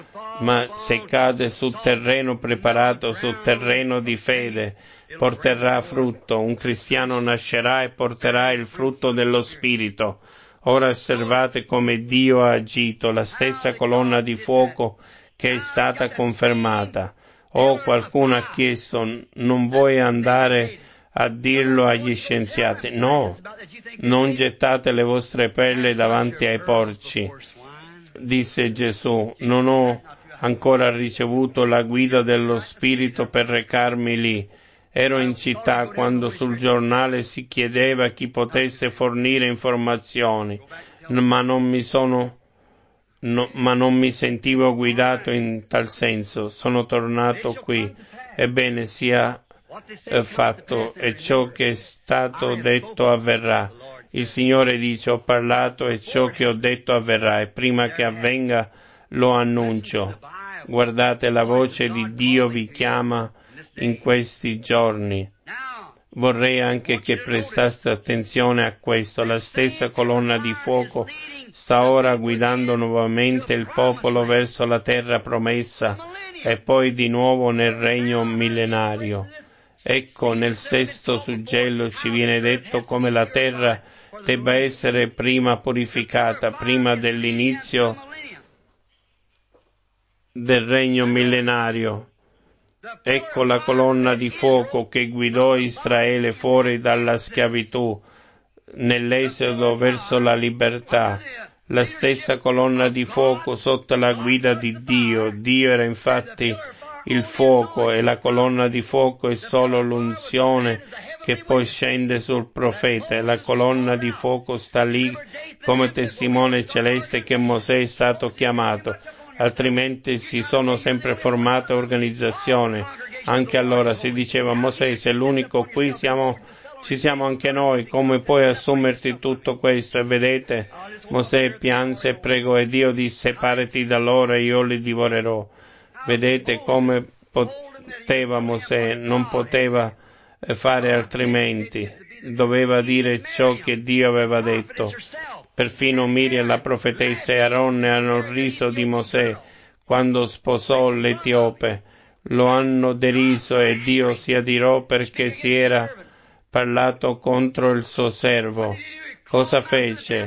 ma se cade su terreno preparato, su terreno di fede, porterà frutto. Un cristiano nascerà e porterà il frutto dello Spirito. Ora osservate come Dio ha agito, la stessa colonna di fuoco che è stata confermata. Oh, qualcuno ha chiesto, non vuoi andare a dirlo agli scienziati? No, non gettate le vostre perle davanti ai porci, disse Gesù. Non ho ancora ricevuto la guida dello Spirito per recarmi lì. Ero in città quando sul giornale si chiedeva chi potesse fornire informazioni, ma non mi sono, no, ma non mi sentivo guidato in tal senso. Sono tornato qui. Ebbene, sia eh, fatto, e ciò che è stato detto avverrà. Il Signore dice, ho parlato e ciò che ho detto avverrà, e prima che avvenga lo annuncio. Guardate, la voce di Dio vi chiama in questi giorni. Vorrei anche che prestaste attenzione a questo. La stessa colonna di fuoco sta ora guidando nuovamente il popolo verso la terra promessa e poi di nuovo nel regno millenario. Ecco, nel sesto suggello ci viene detto come la terra debba essere prima purificata, prima dell'inizio del regno millenario. Ecco la colonna di fuoco che guidò Israele fuori dalla schiavitù nell'esodo verso la libertà. La stessa colonna di fuoco sotto la guida di Dio. Dio era infatti il fuoco, e la colonna di fuoco è solo l'unzione che poi scende sul profeta, e la colonna di fuoco sta lì come testimone celeste che Mosè è stato chiamato. Altrimenti si sono sempre formate organizzazioni. Anche allora si diceva, Mosè, sei l'unico qui, siamo, ci siamo anche noi, come puoi assumerti tutto questo? E vedete, Mosè pianse e pregò, e Dio disse, separati da loro e io li divorerò. Vedete come poteva Mosè, non poteva fare altrimenti, doveva dire ciò che Dio aveva detto. Perfino Miriam, la profetessa, e Aaron hanno riso di Mosè quando sposò l'Etiope. Lo hanno deriso, e Dio si adirò perché si era parlato contro il suo servo. Cosa fece?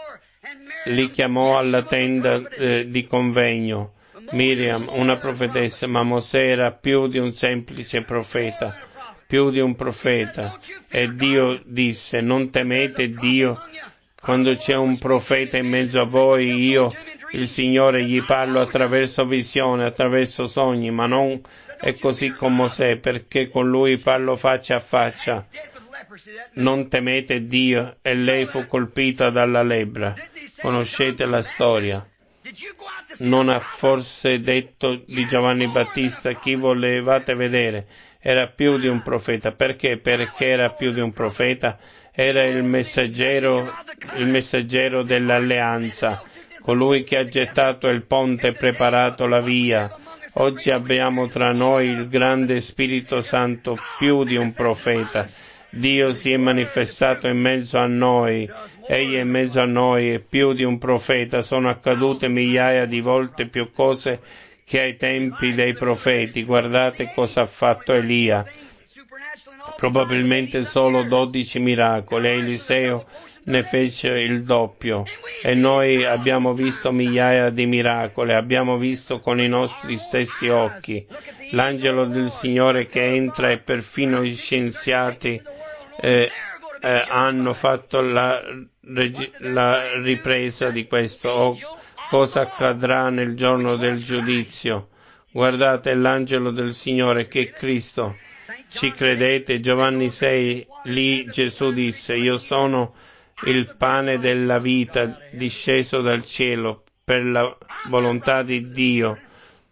Li chiamò alla tenda eh, di convegno. Miriam, una profetessa, ma Mosè era più di un semplice profeta, più di un profeta. E Dio disse, non temete Dio. Quando c'è un profeta in mezzo a voi, io, il Signore, gli parlo attraverso visione, attraverso sogni, ma non è così con Mosè, perché con lui parlo faccia a faccia. Non temete Dio, e lei fu colpita dalla lebbra. Conoscete la storia. Non ha forse detto di Giovanni Battista, chi volevate vedere? Era più di un profeta. Perché? Perché era più di un profeta. Era il messaggero, il messaggero dell'alleanza, colui che ha gettato il ponte e preparato la via. Oggi abbiamo tra noi il grande Spirito Santo, più di un profeta. Dio si è manifestato in mezzo a noi, Egli è in mezzo a noi, e più di un profeta. Sono accadute migliaia di volte più cose che ai tempi dei profeti. Guardate cosa ha fatto Elia. Probabilmente solo dodici miracoli. Eliseo ne fece il doppio. E noi abbiamo visto migliaia di miracoli, abbiamo visto con i nostri stessi occhi l'angelo del Signore che entra, e perfino gli scienziati eh, eh, hanno fatto la, la ripresa di questo. Oh, cosa accadrà nel giorno del giudizio? Guardate l'angelo del Signore che è Cristo. Ci credete? Giovanni sei, lì Gesù disse: io sono il pane della vita disceso dal cielo per la volontà di Dio.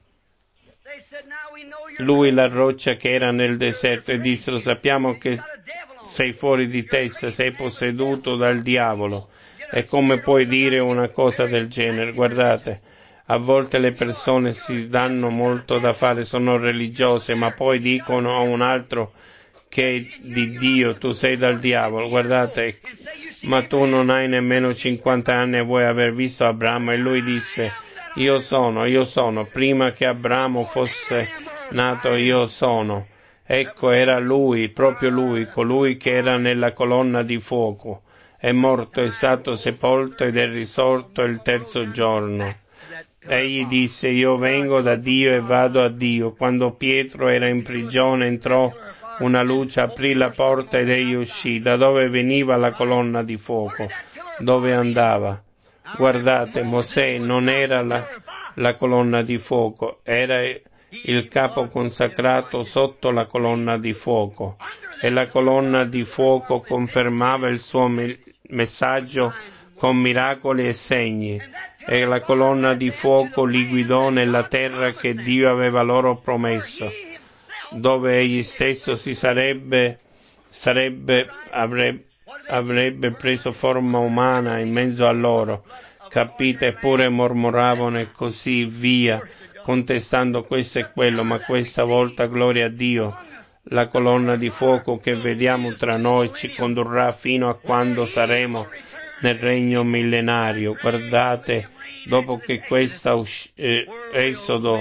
Lui la roccia che era nel deserto, e dissero: sappiamo che sei fuori di testa, sei posseduto dal diavolo. E come puoi dire una cosa del genere? Guardate, a volte le persone si danno molto da fare, sono religiose, ma poi dicono a un altro che è di Dio: tu sei dal diavolo. Guardate, ma tu non hai nemmeno cinquanta anni e vuoi aver visto Abramo? E lui disse: io sono, io sono, prima che Abramo fosse nato io sono. Ecco, era lui, proprio lui, colui che era nella colonna di fuoco. È morto, è stato sepolto ed è risorto il terzo giorno. Egli disse: io vengo da Dio e vado a Dio. Quando Pietro era in prigione entrò una luce, aprì la porta ed egli uscì. Da dove veniva la colonna di fuoco? Dove andava? Guardate, Mosè non era la, la colonna di fuoco, era il capo consacrato sotto la colonna di fuoco, e la colonna di fuoco confermava il suo me- messaggio con miracoli e segni, e la colonna di fuoco li guidò nella terra che Dio aveva loro promesso, dove egli stesso si sarebbe, sarebbe avrebbe, avrebbe preso forma umana in mezzo a loro. Capite? Eppure mormoravano e così via, contestando questo e quello, ma questa volta, gloria a Dio, la colonna di fuoco che vediamo tra noi ci condurrà fino a quando saremo nel regno millenario. Guardate, dopo che questa usci- eh, esodo,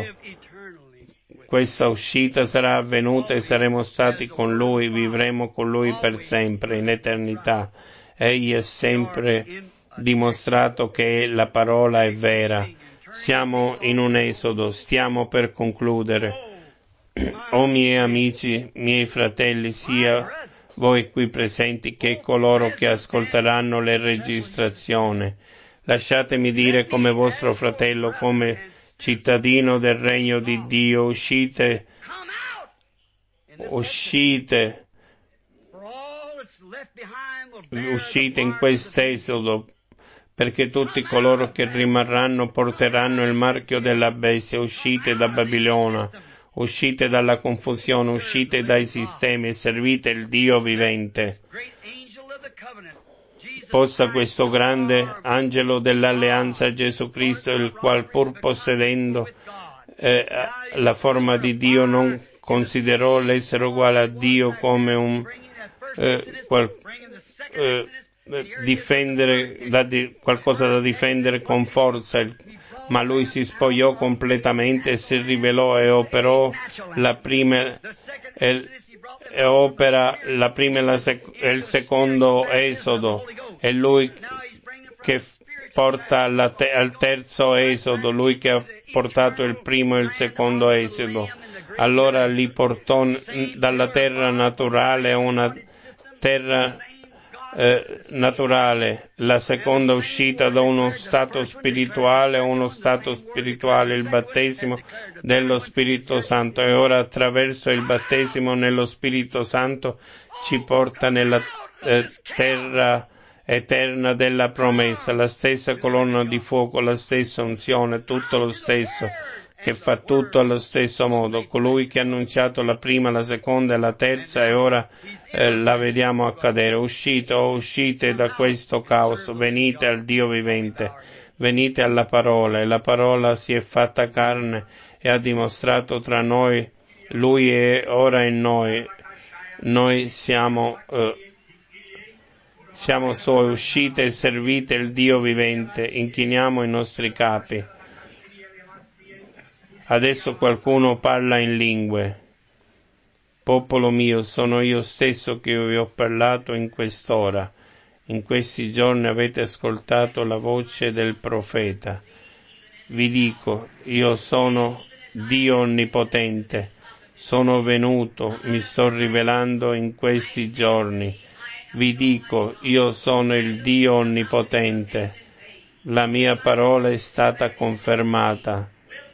questa uscita sarà avvenuta e saremo stati con Lui, vivremo con Lui per sempre, in eternità. Egli è sempre dimostrato che la parola è vera. Siamo in un esodo, stiamo per concludere. O miei amici, miei fratelli, sia voi qui presenti che coloro che ascolteranno le registrazioni, lasciatemi dire come vostro fratello, come cittadino del regno di Dio, uscite, uscite, uscite in quest'esodo, perché tutti coloro che rimarranno porteranno il marchio della bestia. Uscite da Babilone, uscite dalla confusione, uscite dai sistemi e servite il Dio vivente. Possa questo grande angelo dell'alleanza, Gesù Cristo, il qual pur possedendo eh, la forma di Dio non considerò l'essere uguale a Dio come un eh, qual, eh, difendere, da di, qualcosa da difendere con forza, ma lui si spogliò completamente e si rivelò e operò la prima e, e opera la prima e, la sec, e il secondo esodo. È lui che porta alla te, al terzo esodo, lui che ha portato il primo e il secondo esodo. Allora li portò dalla terra naturale a una terra eh, naturale, la seconda uscita da uno stato spirituale a uno stato spirituale, il battesimo dello Spirito Santo, e ora attraverso il battesimo nello Spirito Santo ci porta nella eh, terra eterna della promessa, la stessa colonna di fuoco, la stessa unzione, tutto lo stesso, che fa tutto allo stesso modo. Colui che ha annunciato la prima, la seconda e la terza, e ora eh, la vediamo accadere. Uscite, oh, uscite da questo caos, venite al Dio vivente, venite alla parola, e la parola si è fatta carne e ha dimostrato tra noi. Lui è ora in noi. Noi siamo eh, siamo suoi. Uscite e servite il Dio vivente, inchiniamo i nostri capi. Adesso qualcuno parla in lingue. Popolo mio, sono io stesso che vi ho parlato in quest'ora. In questi giorni avete ascoltato la voce del profeta. Vi dico, io sono Dio Onnipotente, sono venuto, mi sto rivelando in questi giorni. Vi dico, io sono il Dio Onnipotente, la mia parola è stata confermata.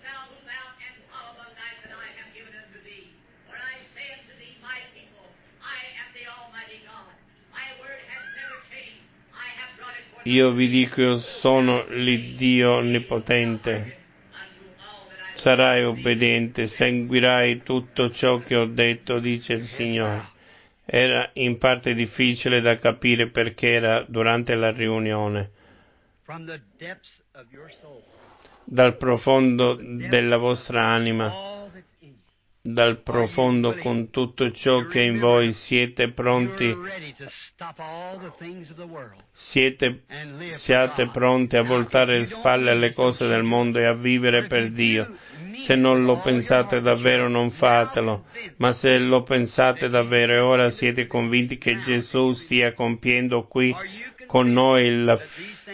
Io vi dico, io sono l'Iddio Onnipotente. Sarai obbediente, seguirai tutto ciò che ho detto, dice il Signore. Era in parte difficile da capire perché era durante la riunione. Dal profondo della vostra anima, dal profondo con tutto ciò che è in voi, siete pronti, siete, siate pronti a voltare le spalle alle cose del mondo e a vivere per Dio. Se non lo pensate davvero non fatelo, ma se lo pensate davvero e ora siete convinti che Gesù stia compiendo qui con noi la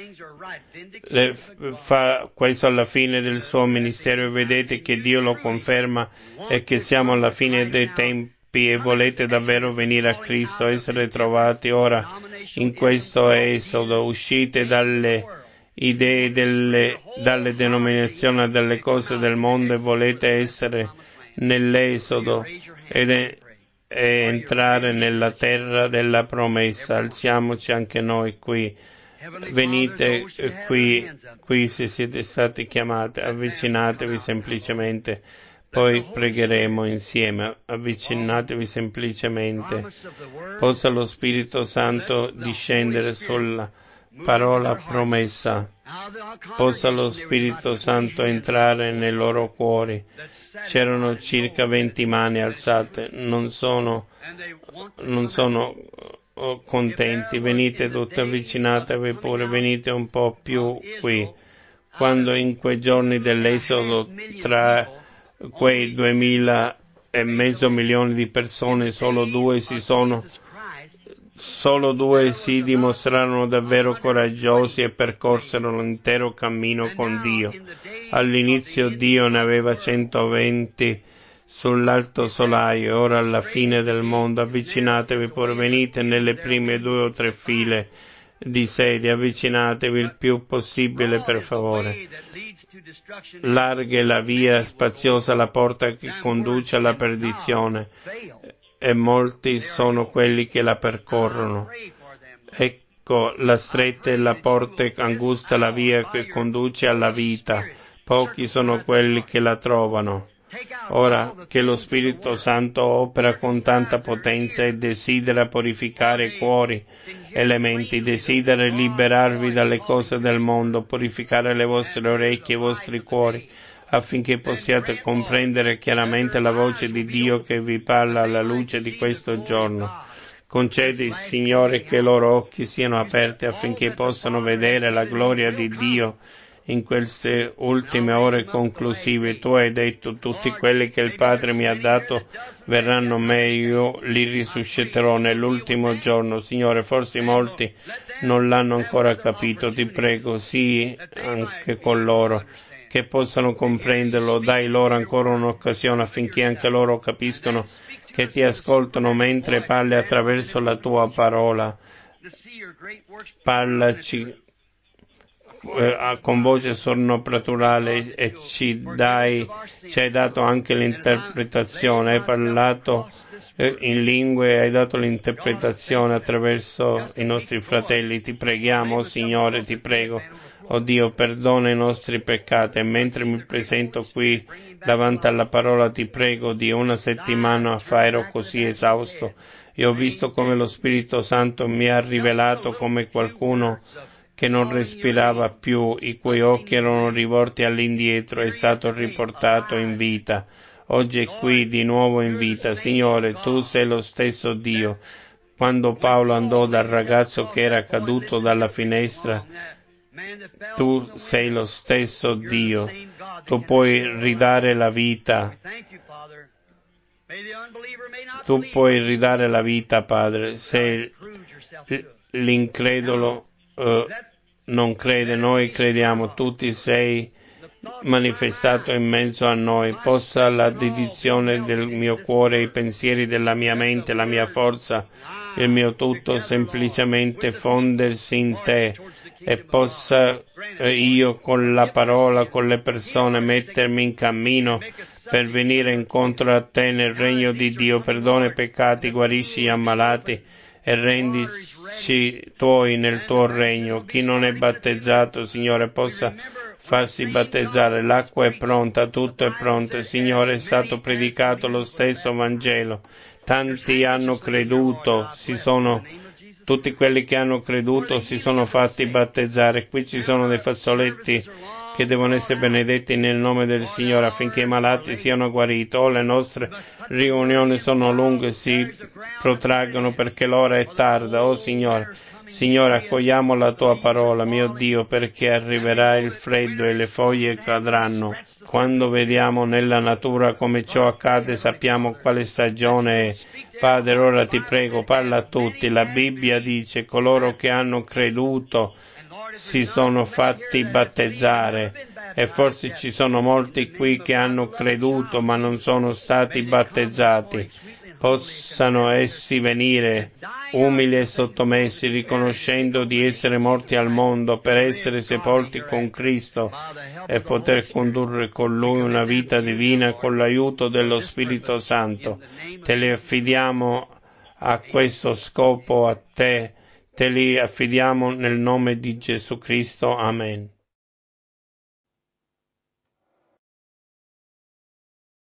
Le fa questo alla fine del suo ministero e vedete che Dio lo conferma e che siamo alla fine dei tempi e volete davvero venire a Cristo, essere trovati ora in questo esodo, uscite dalle idee delle, dalle denominazioni, dalle cose del mondo e volete essere nell'esodo ed e entrare nella terra della promessa. Alziamoci anche noi qui. Venite qui, qui se siete stati chiamati, avvicinatevi semplicemente, poi pregheremo insieme, avvicinatevi semplicemente. Possa lo Spirito Santo discendere sulla parola promessa, possa lo Spirito Santo entrare nei loro cuori. C'erano circa venti mani alzate, non sono, non sono contenti, venite tutti, avvicinatevi pure, venite un po' più qui. Quando in quei giorni dell'esodo tra quei duemila e mezzo milioni di persone solo due si sono Solo due si dimostrarono davvero coraggiosi e percorsero l'intero cammino con Dio. All'inizio Dio ne aveva centoventi sull'alto solaio e ora alla fine del mondo. Avvicinatevi pure, venite nelle prime due o tre file di sedie, avvicinatevi il più possibile per favore. Larga è la via, spaziosa la porta che conduce alla perdizione e molti sono quelli che la percorrono. Ecco, la stretta è la porta, angusta la via che conduce alla vita, pochi sono quelli che la trovano. Ora che lo Spirito Santo opera con tanta potenza e desidera purificare i cuori e le menti, desidera liberarvi dalle cose del mondo, purificare le vostre orecchie e i vostri cuori, affinché possiate comprendere chiaramente la voce di Dio che vi parla alla luce di questo giorno. Concedi, Signore, che i loro occhi siano aperti affinché possano vedere la gloria di Dio in queste ultime ore conclusive. Tu hai detto, tutti quelli che il Padre mi ha dato verranno a me, io li risusciterò nell'ultimo giorno. Signore, forse molti non l'hanno ancora capito, ti prego, sii anche con loro, che possano comprenderlo, dai loro ancora un'occasione affinché anche loro capiscano che ti ascoltano mentre parli attraverso la tua parola. Parlaci eh, con voce soprannaturale e ci dai, ci hai dato anche l'interpretazione, hai parlato eh, in lingue, hai dato l'interpretazione attraverso i nostri fratelli. Ti preghiamo, Signore, ti prego, oh Dio, perdona i nostri peccati e mentre mi presento qui davanti alla parola ti prego, di una settimana fa ero così esausto e ho visto come lo Spirito Santo mi ha rivelato come qualcuno che non respirava più, i cui occhi erano rivolti all'indietro, è stato riportato in vita. Oggi è qui di nuovo in vita. Signore, tu sei lo stesso Dio. Quando Paolo andò dal ragazzo che era caduto dalla finestra, tu sei lo stesso Dio. Tu puoi ridare la vita. Tu puoi ridare la vita, Padre, se l'incredulo uh, non crede, noi crediamo, tu ti sei manifestato in mezzo a noi. Possa la dedizione del mio cuore, i pensieri della mia mente, la mia forza, il mio tutto semplicemente fondersi in te, e possa eh, io con la parola, con le persone mettermi in cammino per venire incontro a te nel regno di Dio. Perdona i peccati, guarisci gli ammalati e rendici tuoi nel tuo regno. Chi non è battezzato, Signore, possa farsi battezzare. L'acqua è pronta, tutto è pronto. Signore, è stato predicato lo stesso Vangelo. Tanti hanno creduto, si sono, tutti quelli che hanno creduto si sono fatti battezzare. Qui ci sono dei fazzoletti che devono essere benedetti nel nome del Signore affinché i malati siano guariti. Oh, le nostre riunioni sono lunghe, si protraggono perché l'ora è tarda. Oh Signore, Signore, accogliamo la tua parola, mio Dio, perché arriverà il freddo e le foglie cadranno. Quando vediamo nella natura come ciò accade, sappiamo quale stagione è. Padre, ora ti prego, parla a tutti. La Bibbia dice: coloro che hanno creduto si sono fatti battezzare, e forse ci sono molti qui che hanno creduto ma non sono stati battezzati. Possano essi venire umili e sottomessi, riconoscendo di essere morti al mondo per essere sepolti con Cristo e poter condurre con Lui una vita divina con l'aiuto dello Spirito Santo. Te li affidiamo a questo scopo a te, te li affidiamo nel nome di Gesù Cristo. Amen.